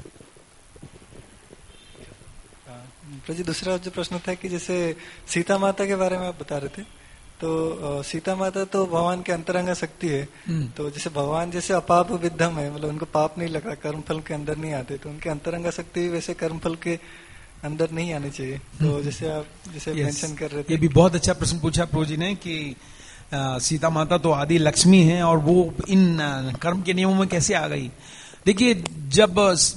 प्रभु जी, दूसरा जो प्रश्न था कि जैसे सीता माता के बारे में आप बता रहे थे, तो सीता माता तो भगवान के अंतरंगा शक्ति है, तो जैसे भगवान जैसे अपाप विद्धम है, मतलब उनको पाप नहीं लगा, कर्मफल के अंदर नहीं आते, तो उनके अंतरंगा शक्ति भी वैसे कर्मफल के अंदर नहीं आनी चाहिए। तो जैसे आप जैसे मेंशन कर रहे थे, ये भी बहुत अच्छा प्रश्न पूछा प्रभु जी ने कि आ, सीता माता तो आदि लक्ष्मी है और वो इन आ, कर्म के नियमों में कैसे आ गई। देखिए, जब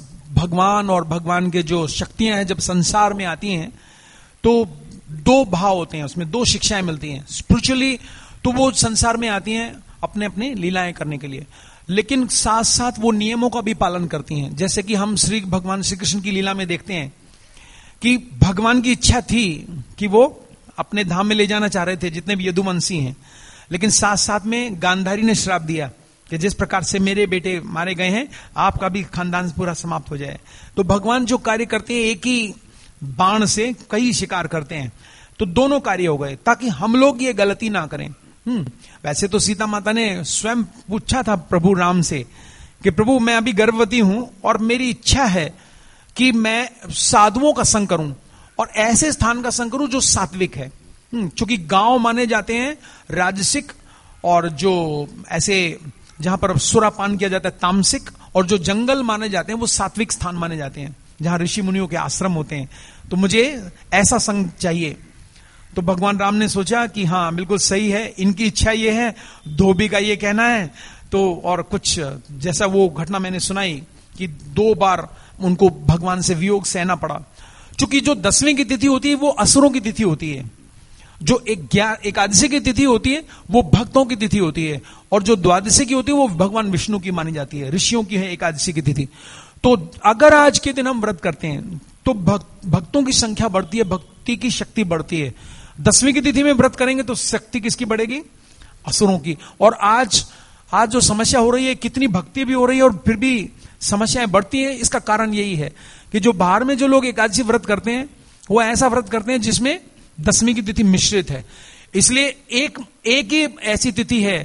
भगवान और भगवान के जो शक्तियां हैं जब संसार में आती हैं तो दो भाव होते हैं, उसमें दो शिक्षाएं मिलती हैं। स्पिरिचुअली तो वो संसार में आती हैं अपने अपने लीलाएं करने के लिए, लेकिन साथ साथ वो नियमों का भी पालन करती हैं। जैसे कि हम श्री भगवान श्री कृष्ण की लीला में देखते हैं कि भगवान की इच्छा थी कि वो अपने धाम में ले जाना चाह रहे थे जितने भी यदुवंशी हैं, लेकिन साथ साथ में गांधारी ने श्राप दिया कि जिस प्रकार से मेरे बेटे मारे गए हैं आपका भी खानदान पूरा समाप्त हो जाए। तो भगवान जो कार्य करते हैं एक ही बाण से कई शिकार करते हैं, तो दोनों कार्य हो गए ताकि हम लोग ये गलती ना करें। हम्म वैसे तो सीता माता ने स्वयं पूछा था प्रभु राम से कि प्रभु मैं अभी गर्भवती हूं और मेरी इच्छा है कि मैं साधुओं का संग करूं और ऐसे स्थान का संग करूं जो सात्विक है। क्योंकि गांव माने जाते हैं राजसिक, और जो ऐसे जहां पर सुरापान किया जाता है तामसिक, और जो जंगल माने जाते हैं वो सात्विक स्थान माने जाते हैं जहां ऋषि मुनियों के आश्रम होते हैं। तो मुझे ऐसा संग चाहिए। तो भगवान राम ने सोचा कि हाँ बिल्कुल सही है, इनकी इच्छा ये है, धोबी का ये कहना है। तो और कुछ जैसा वो घटना मैंने सुनाई कि दो बार उनको भगवान से वियोग सहना पड़ा। क्योंकि जो दसवीं की तिथि होती है वो असुरों की तिथि होती है, जो एक एकादशी की तिथि होती है वो भक्तों की तिथि होती है, और जो द्वादशी की होती है वो भगवान विष्णु की मानी जाती है, ऋषियों की है एकादशी की तिथि। तो अगर आज के दिन हम व्रत करते हैं तो भक्त, भक्तों की संख्या बढ़ती है, भक्ति की शक्ति बढ़ती है। दसवीं की तिथि में व्रत करेंगे तो शक्ति किसकी बढ़ेगी? असुरों की। और आज आज जो समस्या हो रही है, कितनी भक्ति भी हो रही है और फिर भी समस्याएं बढ़ती है, इसका कारण यही है कि जो बाहर में जो लोग एकादशी व्रत करते हैं वो ऐसा व्रत करते हैं जिसमें दसवीं की तिथि मिश्रित है। इसलिए एक एक ही ऐसी तिथि है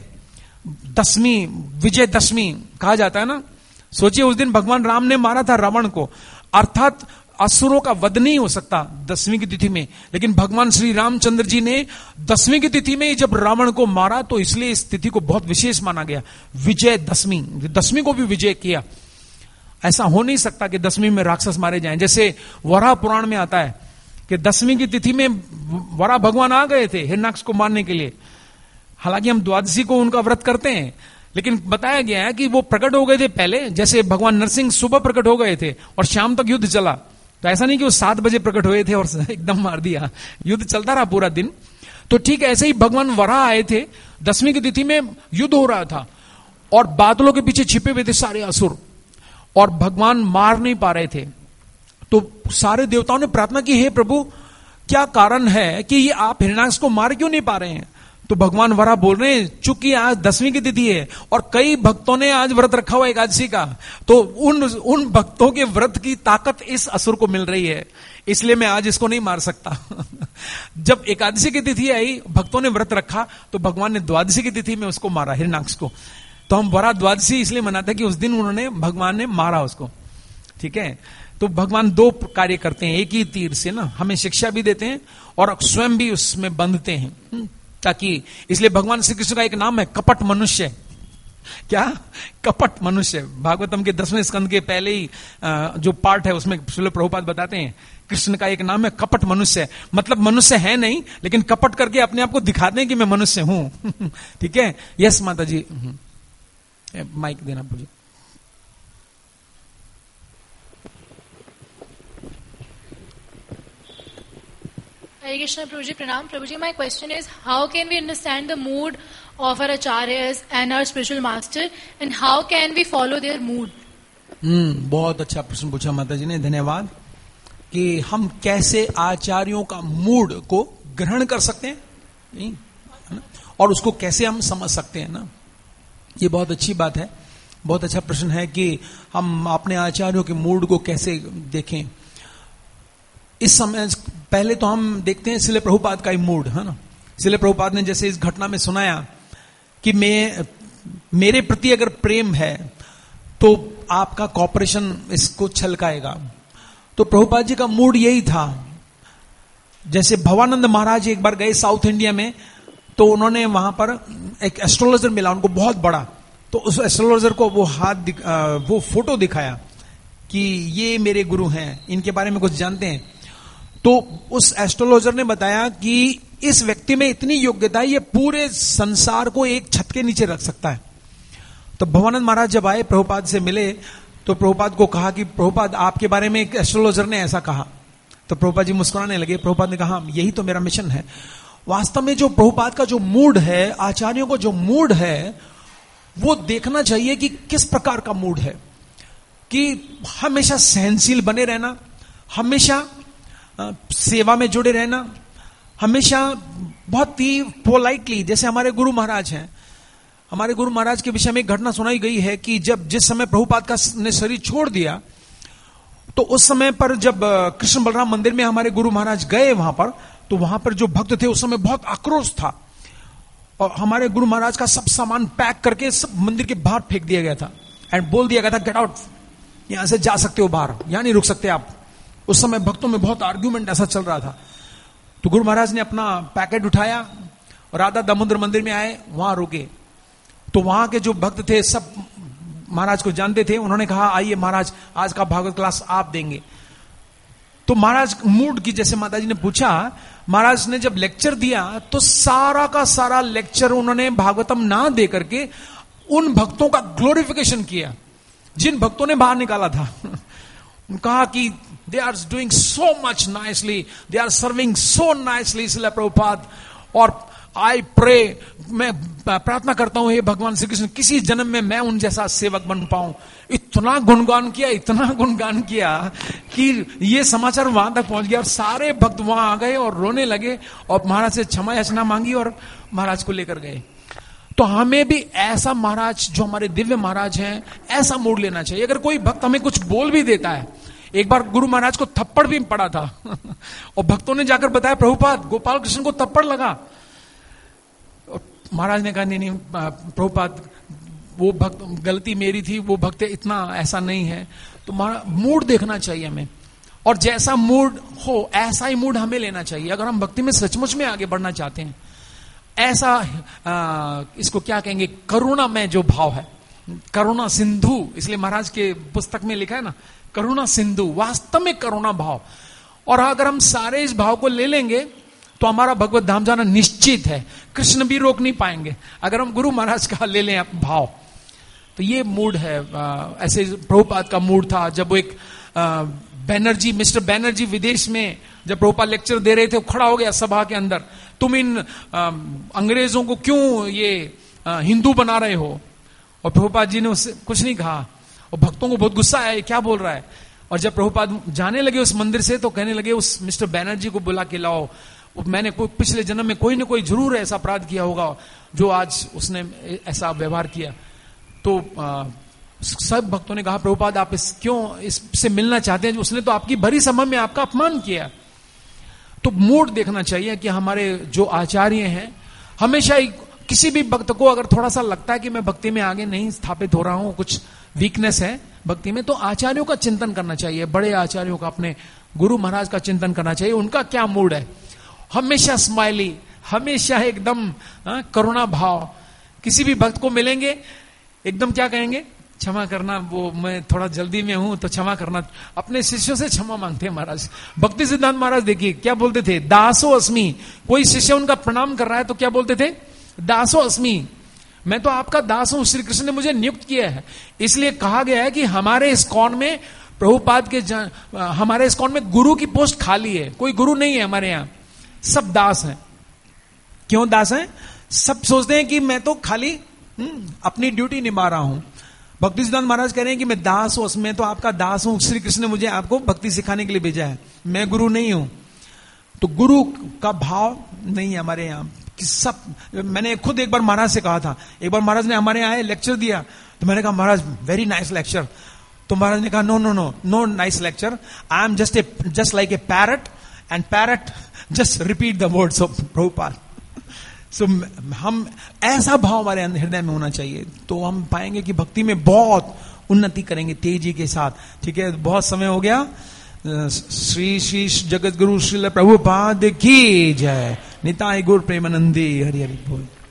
दसवीं, विजय दशमी कहा जाता है ना। सोचिए उस दिन भगवान राम ने मारा था रावण को, अर्थात असुरों का वध नहीं हो सकता दसवीं की तिथि में, लेकिन भगवान श्री रामचंद्र जी ने दसवीं की तिथि में जब रावण को मारा तो इसलिए इस तिथि को बहुत विशेष माना गया, विजय दशमी, दसवीं को भी विजय किया। ऐसा हो नहीं सकता कि दसवीं में राक्षस मारे जाएं। जैसे वराह पुराण में आता है कि दसवीं की तिथि में वराह भगवान आ गए थे हिरण्याक्ष को मारने के लिए। हालांकि हम द्वादशी को उनका व्रत करते हैं, लेकिन बताया गया है कि वो प्रकट हो गए थे पहले, जैसे भगवान नरसिंह सुबह प्रकट हो गए थे और शाम तक युद्ध चला। तो ऐसा नहीं कि वो सात बजे प्रकट हुए थे और एकदम मार दिया, युद्ध चलता रहा पूरा दिन। तो ठीक ऐसे ही भगवान वराह आए थे, दसवीं की तिथि में युद्ध हो रहा था और बादलों के पीछे छिपे हुए थे सारे असुर और भगवान मार नहीं पा रहे थे। तो सारे देवताओं ने प्रार्थना की, हे प्रभु क्या कारण है कि ये आप हिरण्याक्ष को मार क्यों नहीं पा रहे हैं? तो भगवान वराह बोल रहे हैं चूंकि आज दसवीं की तिथि है और कई भक्तों ने आज व्रत रखा हुआ एकादशी का, तो उन उन भक्तों के व्रत की ताकत इस असुर को मिल रही है, इसलिए मैं आज इसको नहीं मार सकता। जब एकादशी की तिथि आई, भक्तों ने व्रत रखा, तो भगवान ने द्वादशी की तिथि में उसको मारा, हिरण्याक्ष को। तो हम वरा द्वादशी इसलिए मनाते हैं कि उस दिन उन्होंने, भगवान ने मारा उसको, ठीक है। तो भगवान दो कार्य करते हैं एक ही तीर से ना, हमें शिक्षा भी देते हैं और स्वयं भी उसमें बंधते हैं, ताकि, इसलिए भगवान श्री कृष्ण का एक नाम है कपट मनुष्य। क्या? कपट मनुष्य। भागवतम के दसवें स्कंद के पहले ही जो पार्ट है उसमें श्रील प्रभुपाद बताते हैं कृष्ण का एक नाम है कपट मनुष्य, मतलब मनुष्य है नहीं लेकिन कपट करके अपने आप को दिखाते हैं कि मैं मनुष्य हूं। ठीक है। यस माता जी, माइक देना मुझे। Hare Krishna, Prabhuji, Pranam. Prabhuji, my question is, how can we understand the mood of our acharyas and our spiritual master, and how can we follow their mood? हम्म बहुत अच्छा प्रश्न पूछा माता जी ने, धन्यवाद। कि हम कैसे आचार्यों का मूड को ग्रहण कर सकते हैं, नहीं है ना, और उसको कैसे हम समझ सकते हैं ना, ये बहुत अच्छी बात है। बहुत अच्छा प्रश्न है कि हम अपने आचार्यों के मूड को कैसे देखें। इस समय पहले तो हम देखते हैं श्रील प्रभुपाद का ही मूड, है ना। श्रील प्रभुपाद ने जैसे इस घटना में सुनाया कि मैं, मेरे प्रति अगर प्रेम है तो आपका कॉपरेशन इसको छलकाएगा। तो प्रभुपाद जी का मूड यही था। जैसे भवानंद महाराज एक बार गए साउथ इंडिया में, तो उन्होंने वहां पर एक एस्ट्रोलॉजर मिला उनको बहुत बड़ा, तो उस एस्ट्रोलॉजर को वो हाथ वो फोटो दिखाया कि ये मेरे गुरु हैं, इनके बारे में कुछ जानते हैं। तो उस एस्ट्रोलॉजर ने बताया कि इस व्यक्ति में इतनी योग्यता है, ये पूरे संसार को एक छत के नीचे रख सकता है। तो भवानंद महाराज जब आए प्रभुपाद से मिले, तो प्रभुपाद को कहा कि प्रभुपाद आपके बारे में एक एस्ट्रोलॉजर ने ऐसा कहा। तो प्रभुपाद जी मुस्कुराने लगे। प्रभुपाद ने कहा यही तो मेरा मिशन है। वास्तव में जो प्रभुपाद का जो मूड है, आचार्यों को जो मूड है, वो देखना चाहिए कि किस प्रकार का मूड है। कि हमेशा सहनशील बने रहना, हमेशा सेवा में जुड़े रहना, हमेशा बहुत ही पोलाइटली, जैसे हमारे गुरु महाराज हैं। हमारे गुरु महाराज के विषय में एक घटना सुनाई गई है कि जब जिस समय प्रभुपाद का ने शरीर छोड़ दिया, तो उस समय पर जब कृष्ण बलराम मंदिर में हमारे गुरु महाराज गए वहां पर, तो वहां पर जो भक्त थे उस समय बहुत आक्रोश था, और हमारे गुरु महाराज का सब सामान पैक करके सब मंदिर के बाहर फेंक दिया गया था एंड बोल दिया गया था गेट आउट, यहां से जा सकते हो बाहर, यहां नहीं रुक सकते आप। उस समय भक्तों में बहुत आर्ग्यूमेंट ऐसा चल रहा था। तो गुरु महाराज ने अपना पैकेट उठाया और राधा दामोदर मंदिर में आए, वहां रुके। तो वहां के जो भक्त थे सब महाराज को जानते थे। उन्होंने कहा आइए महाराज, आज का भागवत क्लास आप देंगे। तो महाराज मूड की, जैसे माता जी ने पूछा, महाराज ने जब लेक्चर दिया तो सारा का सारा लेक्चर उन्होंने भागवतम ना दे करके उन भक्तों का ग्लोरिफिकेशन किया जिन भक्तों ने बाहर निकाला था। कहा कि they are doing so much nicely, they are serving so nicely Srila Prabhupada, और आई प्रे, मैं प्रार्थना करता हूं हे भगवान श्री कृष्ण किसी जन्म में मैं उन जैसा सेवक बन पाऊं। इतना गुणगान किया, इतना गुणगान किया कि ये समाचार वहां तक पहुंच गया और सारे भक्त वहां आ गए और रोने लगे और महाराज से क्षमा याचना मांगी और महाराज को लेकर गए। तो हमें भी ऐसा महाराज, जो हमारे दिव्य महाराज हैं, ऐसा मूड लेना चाहिए। अगर कोई भक्त हमें कुछ बोल भी देता है, एक बार गुरु महाराज को थप्पड़ भी पड़ा था और भक्तों ने जाकर बताया प्रभुपाद गोपाल कृष्ण को थप्पड़ लगा। महाराज ने कहा नहीं नहीं प्रभुपाद, वो भक्त गलती मेरी थी, वो भक्त इतना ऐसा नहीं है। तो मूड देखना चाहिए हमें, और जैसा मूड हो ऐसा ही मूड हमें लेना चाहिए अगर हम भक्ति में सचमुच में आगे बढ़ना चाहते हैं। ऐसा आ, इसको क्या कहेंगे, करुणा में जो भाव है, करुणा सिंधु, इसलिए महाराज के पुस्तक में लिखा है ना करुणा सिंधु, वास्तव में करुणा भाव। और अगर हम सारे इस भाव को ले लेंगे तो हमारा भगवत धाम जाना निश्चित है। कृष्ण भी रोक नहीं पाएंगे अगर हम गुरु महाराज का ले लें भाव। तो ये मूड है। ऐसे प्रभुपाद का मूड था जब वो एक बैनर्जी, मिस्टर बैनर्जी विदेश में जब प्रभुपाद लेक्चर दे रहे थे, वो खड़ा हो गया सभा के अंदर, तुम इन अंग्रेजों को क्यों ये हिंदू बना रहे हो? और प्रभुपाद जी ने उससे कुछ नहीं कहा और भक्तों को बहुत गुस्सा आया, क्या बोल रहा है। और जब प्रभुपाद जाने लगे उस मंदिर से तो कहने लगे उस मिस्टर बैनर्जी को बुला के लाओ, मैंने कोई पिछले जन्म में कोई ना कोई जरूर ऐसा अपराध किया होगा जो आज उसने ऐसा व्यवहार किया। तो आ, सब भक्तों ने कहा प्रभुपाद आप इस क्यों इससे मिलना चाहते हैं, उसने तो आपकी भरी सभा में आपका अपमान किया। तो मूड देखना चाहिए कि हमारे जो आचार्य हैं हमेशा ही किसी भी भक्त को अगर थोड़ा सा लगता है कि मैं भक्ति में आगे नहीं स्थापित हो रहा हूं, कुछ वीकनेस है भक्ति में, तो आचार्यों का चिंतन करना चाहिए, बड़े आचार्यों का, अपने गुरु महाराज का चिंतन करना चाहिए। उनका क्या मूड है, हमेशा स्माइली, हमेशा एकदम करुणा भाव। किसी भी भक्त को मिलेंगे एकदम क्या कहेंगे, क्षमा करना, वो मैं थोड़ा जल्दी में हूं तो क्षमा करना। अपने शिष्यों से क्षमा मांगते हैं महाराज। भक्ति सिद्धांत महाराज देखिए क्या बोलते थे, दासो अस्मि। कोई शिष्य उनका प्रणाम कर रहा है तो क्या बोलते थे, दासो अस्मि, मैं तो आपका दास हूं, श्री कृष्ण ने मुझे नियुक्त किया है। इसलिए कहा गया है कि हमारे इस्कॉन में, प्रभुपाद के हमारे इस्कॉन में गुरु की पोस्ट खाली है, कोई गुरु नहीं है हमारे यहां, सब दास हैं। क्यों दास हैं? सब सोचते हैं कि मैं तो खाली अपनी ड्यूटी निभा रहा हूं। भक्ति सिद्धांत महाराज कह रहे हैं कि मैं दास हूं, मैं तो आपका दास हूं, श्री कृष्ण ने मुझे आपको भक्ति सिखाने के लिए भेजा है, मैं गुरु नहीं हूं। तो गुरु का भाव नहीं है हमारे यहां कि सब। मैंने खुद एक बार महाराज से कहा था, एक बार महाराज ने हमारे यहाँ लेक्चर दिया, तो मैंने कहा महाराज वेरी नाइस लेक्चर। तो महाराज ने कहा no no no no nice lecture, I am just a just like a parrot and parrot just repeat the words of Prabhupada. So हम ऐसा भाव हमारे हृदय में होना चाहिए, तो हम पाएंगे कि भक्ति में बहुत उन्नति करेंगे तेजी के साथ। ठीक है, बहुत समय हो गया। श्री श्री जगत गुरु श्रील प्रभुपाद की जय। निताय गुरु प्रेमानंदी। हरि हरि बोल।